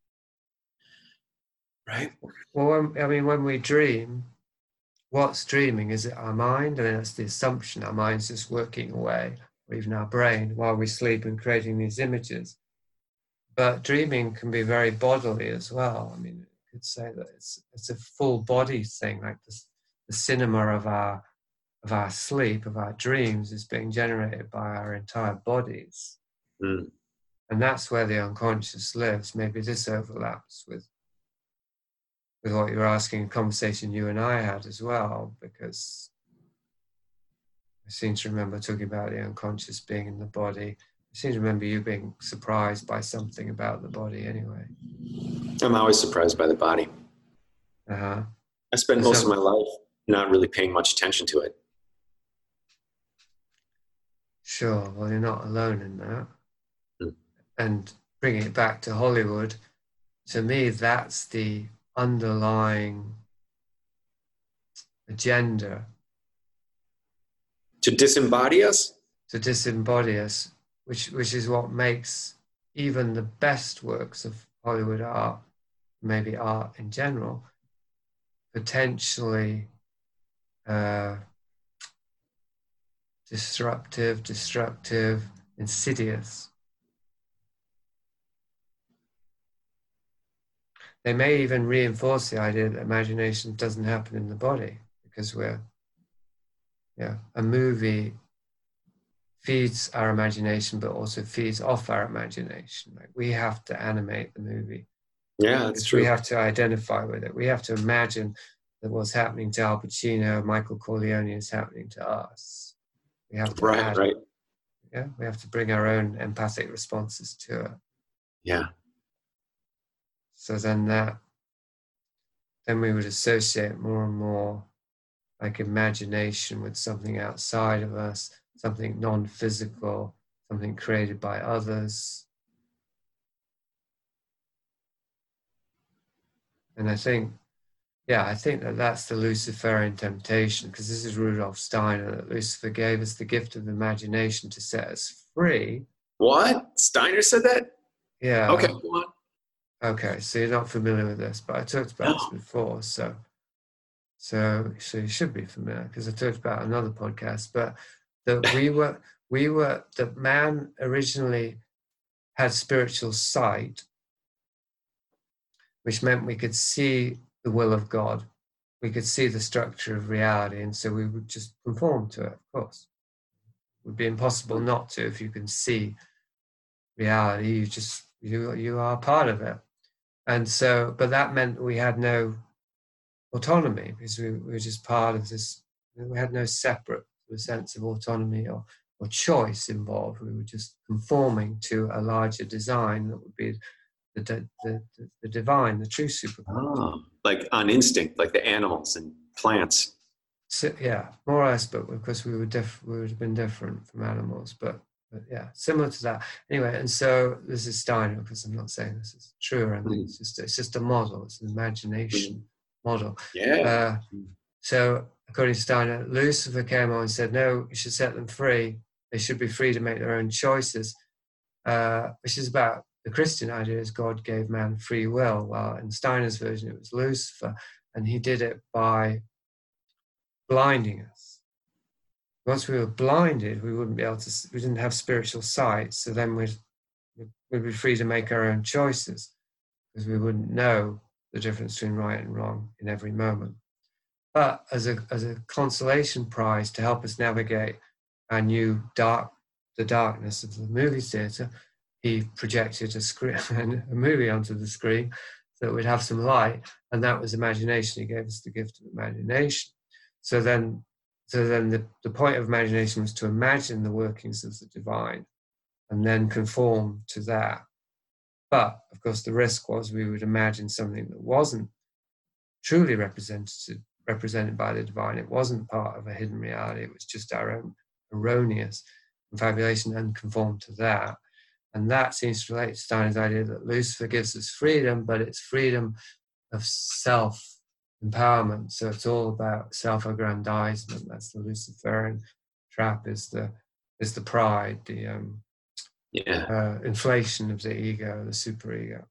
Right? Well, I mean, when we dream, what's dreaming? Is it our mind? I mean, that's the assumption. Our mind's just working away, or even our brain, while we sleep and creating these images. But dreaming can be very bodily as well. I mean, you could say that it's a full body thing, like the cinema of our sleep, of our dreams, is being generated by our entire bodies. Mm. And that's where the unconscious lives. Maybe this overlaps with what you're asking, a conversation you and I had as well, because I seem to remember talking about the unconscious being in the body. I seem to remember you being surprised by something about the body anyway. I'm always surprised by the body. Uh-huh. I spend most of my life not really paying much attention to it. Sure, well, you're not alone in that. Mm. And bringing it back to Hollywood, to me, that's the underlying agenda To disembody us? to disembody us, which is what makes even the best works of Hollywood art, maybe art in general, potentially disruptive, insidious. They may even reinforce the idea that imagination doesn't happen in the body, because a movie feeds our imagination, but also feeds off our imagination. Like, we have to animate the movie. Yeah, that's true. We have to identify with it. We have to imagine that what's happening to Al Pacino, Michael Corleone is happening to us. We have to Right. Yeah, we have to bring our own empathic responses to it. Yeah. So then we would associate more and more like imagination with something outside of us, something non-physical, something created by others. And I think that that's the Luciferian temptation, because this is Rudolf Steiner, that Lucifer gave us the gift of imagination to set us free. What? Steiner said that? Yeah. Okay, go on. Okay, so you're not familiar with this, but I talked about this before, so you should be familiar, because I talked about another podcast. But that that man originally had spiritual sight, which meant we could see the will of God, we could see the structure of reality, and so we would just conform to it. Of course, it would be impossible not to. If you can see reality, you are part of it. And so, but that meant we had no autonomy, because we were just part of this. We had no separate sense of autonomy or choice involved. We were just conforming to a larger design that would be the divine, the true superconscious. Oh, like on instinct, like the animals and plants. So, yeah, more or less, but of course we would have been different from animals, but yeah, similar to that. Anyway, and so this is Steiner, because I'm not saying this is true or anything. It's just a model. It's an imagination model. Yeah. So according to Steiner, Lucifer came on and said, no, you should set them free. They should be free to make their own choices, which is about the Christian idea is God gave man free will. Well, in Steiner's version, it was Lucifer, and he did it by blinding us. Once we were blinded, we wouldn't be able to. We didn't have spiritual sight, so then we'd be free to make our own choices, because we wouldn't know the difference between right and wrong in every moment. But as a consolation prize to help us navigate our new the darkness of the movie theater, he projected a movie onto the screen so that we'd have some light, and that was imagination. He gave us the gift of imagination. So then the point of imagination was to imagine the workings of the divine and then conform to that. But of course, the risk was we would imagine something that wasn't truly represented by the divine. It wasn't part of a hidden reality. It was just our own erroneous confabulation, and conform to that. And that seems to relate to Steiner's idea that Lucifer gives us freedom, but it's freedom of self-empowerment. So it's all about self-aggrandizement. That's the Luciferian trap, is the pride, the inflation of the ego, the superego,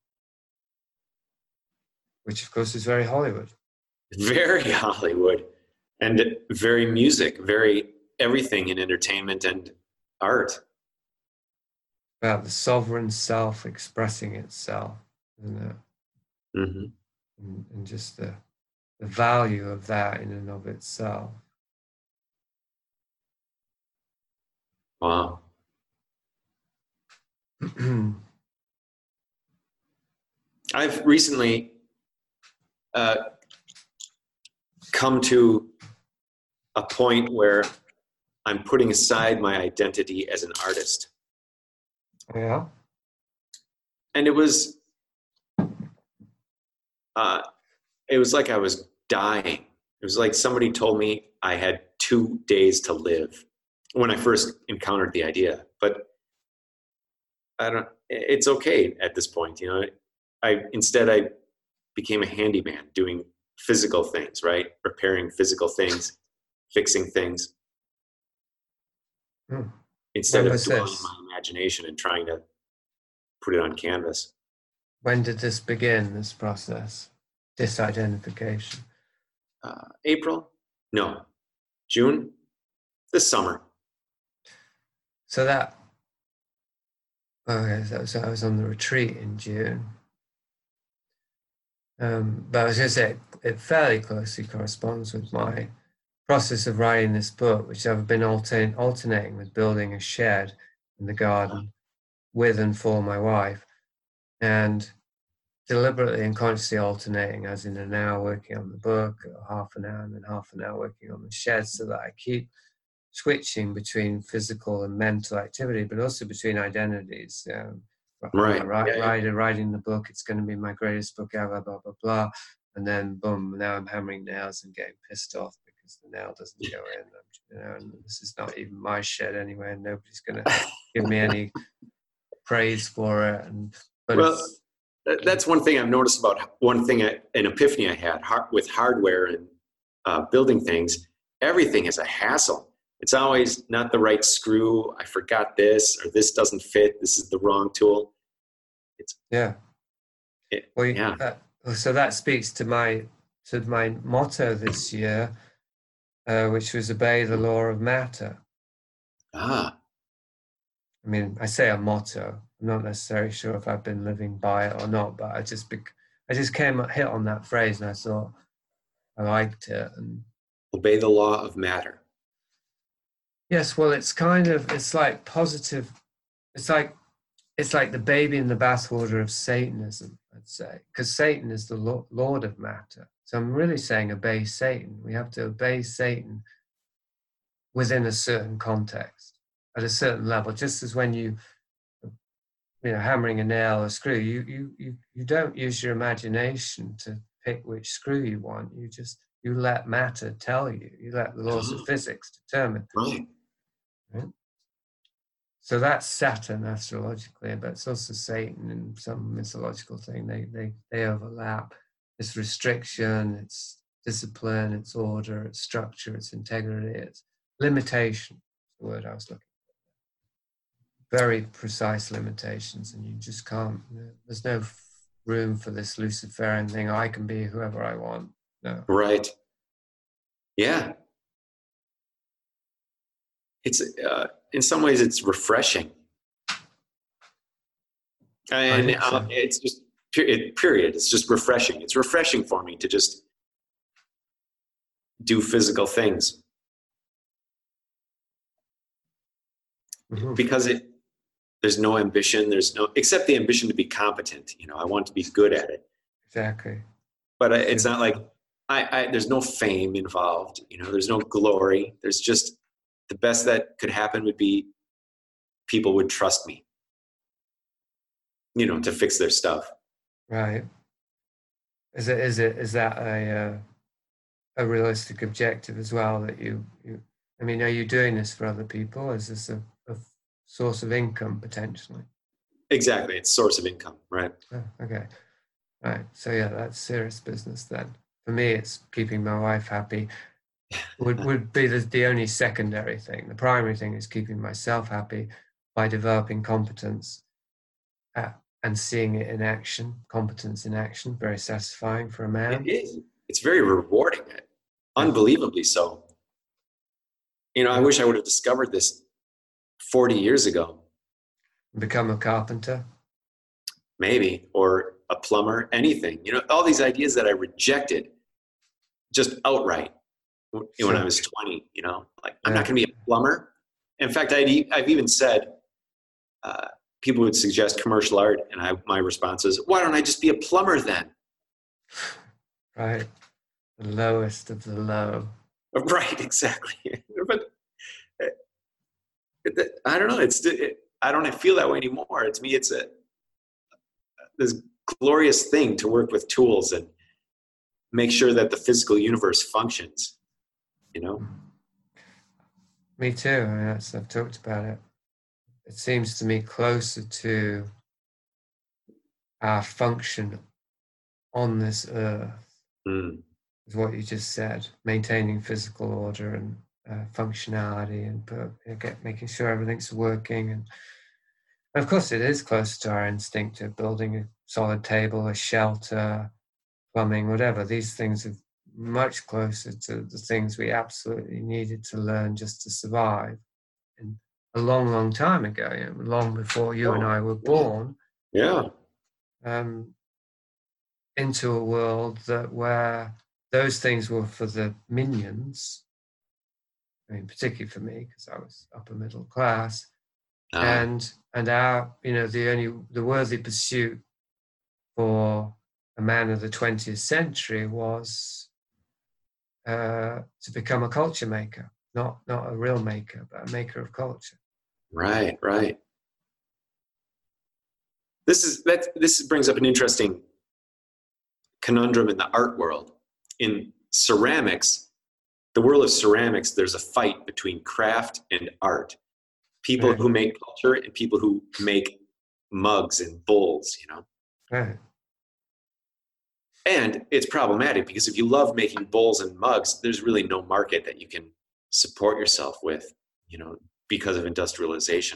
which of course is very Hollywood. Very Hollywood, and very music, very everything in entertainment and art. About the sovereign self expressing itself, isn't it? Mm-hmm. And just the value of that in and of itself. Wow. I've recently come to a point where I'm putting aside my identity as an artist. Yeah. And it was like I was dying. It was like somebody told me I had 2 days to live when I first encountered the idea. But it's okay at this point, you know. I became a handyman doing physical things, right? Repairing physical things, fixing things, Hmm. instead When of was dwelling in this? my imagination and trying to put it on canvas. When did this begin, this process? Disidentification. April? No, June? This summer. So that, okay, so I was on the retreat in June. But I was going to say, it fairly closely corresponds with my process of writing this book, which I've been alternating with building a shed in the garden with and for my wife, and deliberately and consciously alternating, as in an hour working on the book, or half an hour, and then half an hour working on the shed, so that I keep switching between physical and mental activity, but also between identities. Right. Writing the book, it's going to be my greatest book ever, blah, blah, blah. And then, boom, now I'm hammering nails and getting pissed off because the nail doesn't go in. And this is not even my shed anyway, and nobody's going to give me any praise for it. Well, that's one thing I've noticed about an epiphany I had with hardware and building things. Everything is a hassle. It's always not the right screw. I forgot this, or this doesn't fit. This is the wrong tool. So that speaks to my motto this year, which was obey the law of matter. I mean, I say a motto. I'm not necessarily sure if I've been living by it or not, but I just hit on that phrase, and I thought I liked it. And obey the law of matter. Yes, well, it's like positive. It's like the baby in the bathwater of Satanism, I'd say, because Satan is the Lord of matter. So I'm really saying obey Satan. We have to obey Satan within a certain context, at a certain level. Just as when you hammering a nail or screw, you don't use your imagination to pick which screw you want. You let matter tell you. You let the laws of physics determine. Right. So that's Saturn astrologically, but it's also Satan in some mythological thing. They overlap. It's restriction, it's discipline, it's order, it's structure, it's integrity, it's limitation. The word I was looking for. Very precise limitations, and you just can't. There's no room for this Luciferian thing. I can be whoever I want. No. Right. Yeah. It's in some ways it's refreshing, and it's just period. It's just refreshing. It's refreshing for me to just do physical things because there's no ambition. Except the ambition to be competent. I want to be good at it. Exactly. But it's not like there's no fame involved. There's no glory. There's just the best that could happen would be people would trust me, to fix their stuff. Right. Is that a realistic objective as well, that are you doing this for other people? Is this a source of income potentially? Exactly. It's source of income. Right. Oh, okay. Right. So yeah, that's serious business then. For me, it's keeping my wife happy. Would be the only secondary thing. The primary thing is keeping myself happy by developing competence and seeing it in action. Competence in action, very satisfying for a man. It is. It's very rewarding. Unbelievably so. I wish I would have discovered this 40 years ago. Become a carpenter? Maybe, or a plumber, anything. All these ideas that I rejected just outright. When I was 20, I'm not going to be a plumber. In fact, I've even said, people would suggest commercial art, and my response is, why don't I just be a plumber then? Right. The lowest of the low. Right, exactly. But I don't know. I don't feel that way anymore. To me, it's this glorious thing to work with tools and make sure that the physical universe functions. Me too. I've talked about it. It seems to me closer to our function on this earth, Mm. is what you just said, maintaining physical order and functionality and making sure everything's working. And of course, it is close to our instinct of building a solid table, a shelter, plumbing, whatever. These things are much closer to the things we absolutely needed to learn just to survive. And a long, long time ago, long before you and I were born, Yeah. into a world where those things were for the minions. I mean, particularly for me, because I was upper middle class, and our, the worthy pursuit for a man of the 20th century was to become a culture maker, not a real maker, but a maker of culture. Right. This brings up an interesting conundrum in the art world. In ceramics, the world of ceramics, there's a fight between craft and art. People who make culture and people who make mugs and bowls, Right. And it's problematic because if you love making bowls and mugs, there's really no market that you can support yourself with, because of industrialization.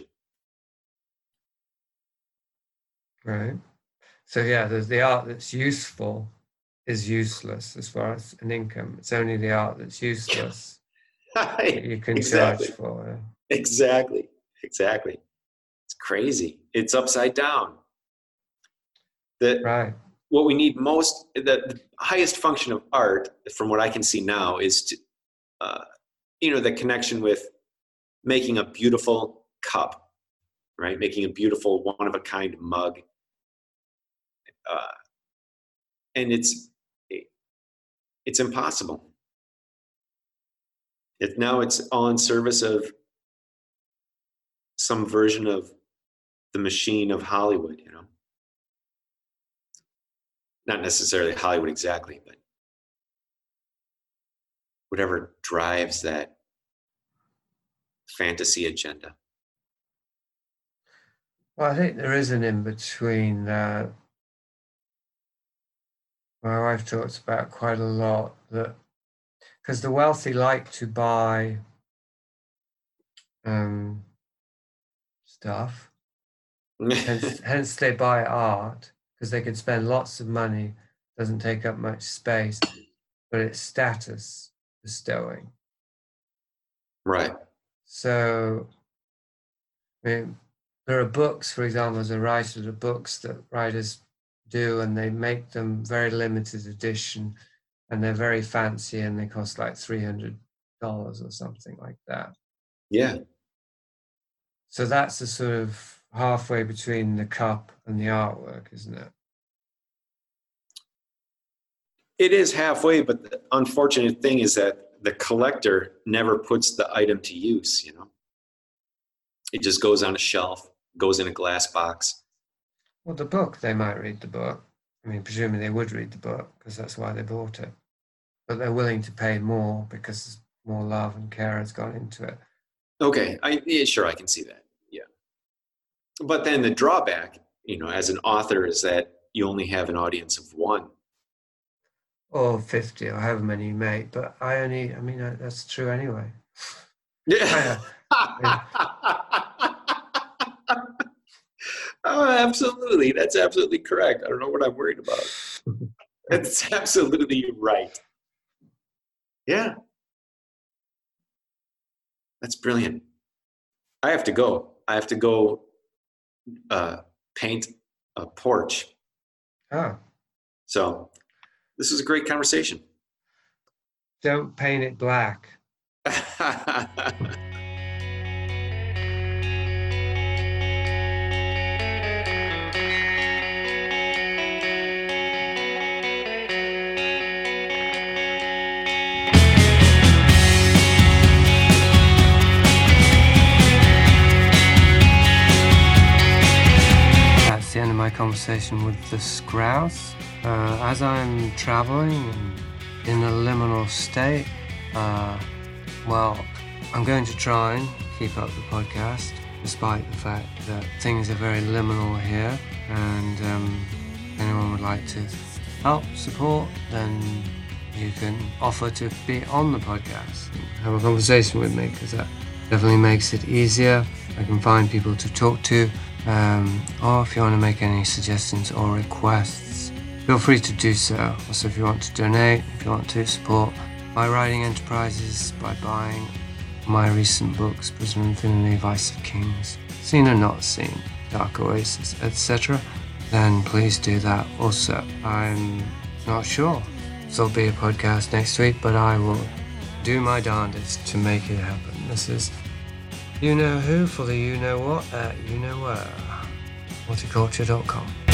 Right. So there's the art that's useful is useless as far as an income. It's only the art that's useless that you can charge for. Exactly. It's crazy. It's upside down. Right. What we need most, the highest function of art, from what I can see now, is to, the connection with making a beautiful cup, right? Making a beautiful one-of-a-kind mug. And it's impossible. Now it's all in service of some version of the machine of Hollywood, Not necessarily Hollywood exactly, but whatever drives that fantasy agenda. Well, I think there is an in-between that my wife talks about quite a lot, that because the wealthy like to buy stuff, hence they buy art, because they can spend lots of money, doesn't take up much space, but it's status bestowing. Right. So, there are books, for example, as a writer, the books that writers do, and they make them very limited edition, and they're very fancy, and they cost like $300 or something like that. Yeah. So that's the sort of halfway between the cup and the artwork, isn't it? It is halfway, but the unfortunate thing is that the collector never puts the item to use, It just goes on a shelf, goes in a glass box. Well, the book, they might read the book. I mean, presumably they would read the book because that's why they bought it. But they're willing to pay more because more love and care has gone into it. Okay, sure, I can see that. Yeah. But then the drawback, as an author, is that you only have an audience of one. Or 50, or however many you make. But that's true anyway. Yeah. Oh, absolutely. That's absolutely correct. I don't know what I'm worried about. That's absolutely right. Yeah. That's brilliant. I have to go. Paint a porch. Oh. So this was a great conversation. Don't paint it black. The end of my conversation with the Scrouse. As I'm traveling in a liminal state, I'm going to try and keep up the podcast, despite the fact that things are very liminal here, and if anyone would like to help, support, then you can offer to be on the podcast and have a conversation with me, because that definitely makes it easier. I can find people to talk to, or if you want to make any suggestions or requests, feel free to do so. Also, if you want to donate, if you want to support my writing enterprises by buying my recent books, Prism Infinity, Vice of Kings, Seen or Not Seen, Dark Oasis, etc., then please do that also. I'm not sure if there'll be a podcast next week, but I will do my darndest to make it happen. This is You Know Who for the You Know What at You Know Where, horticulture.com.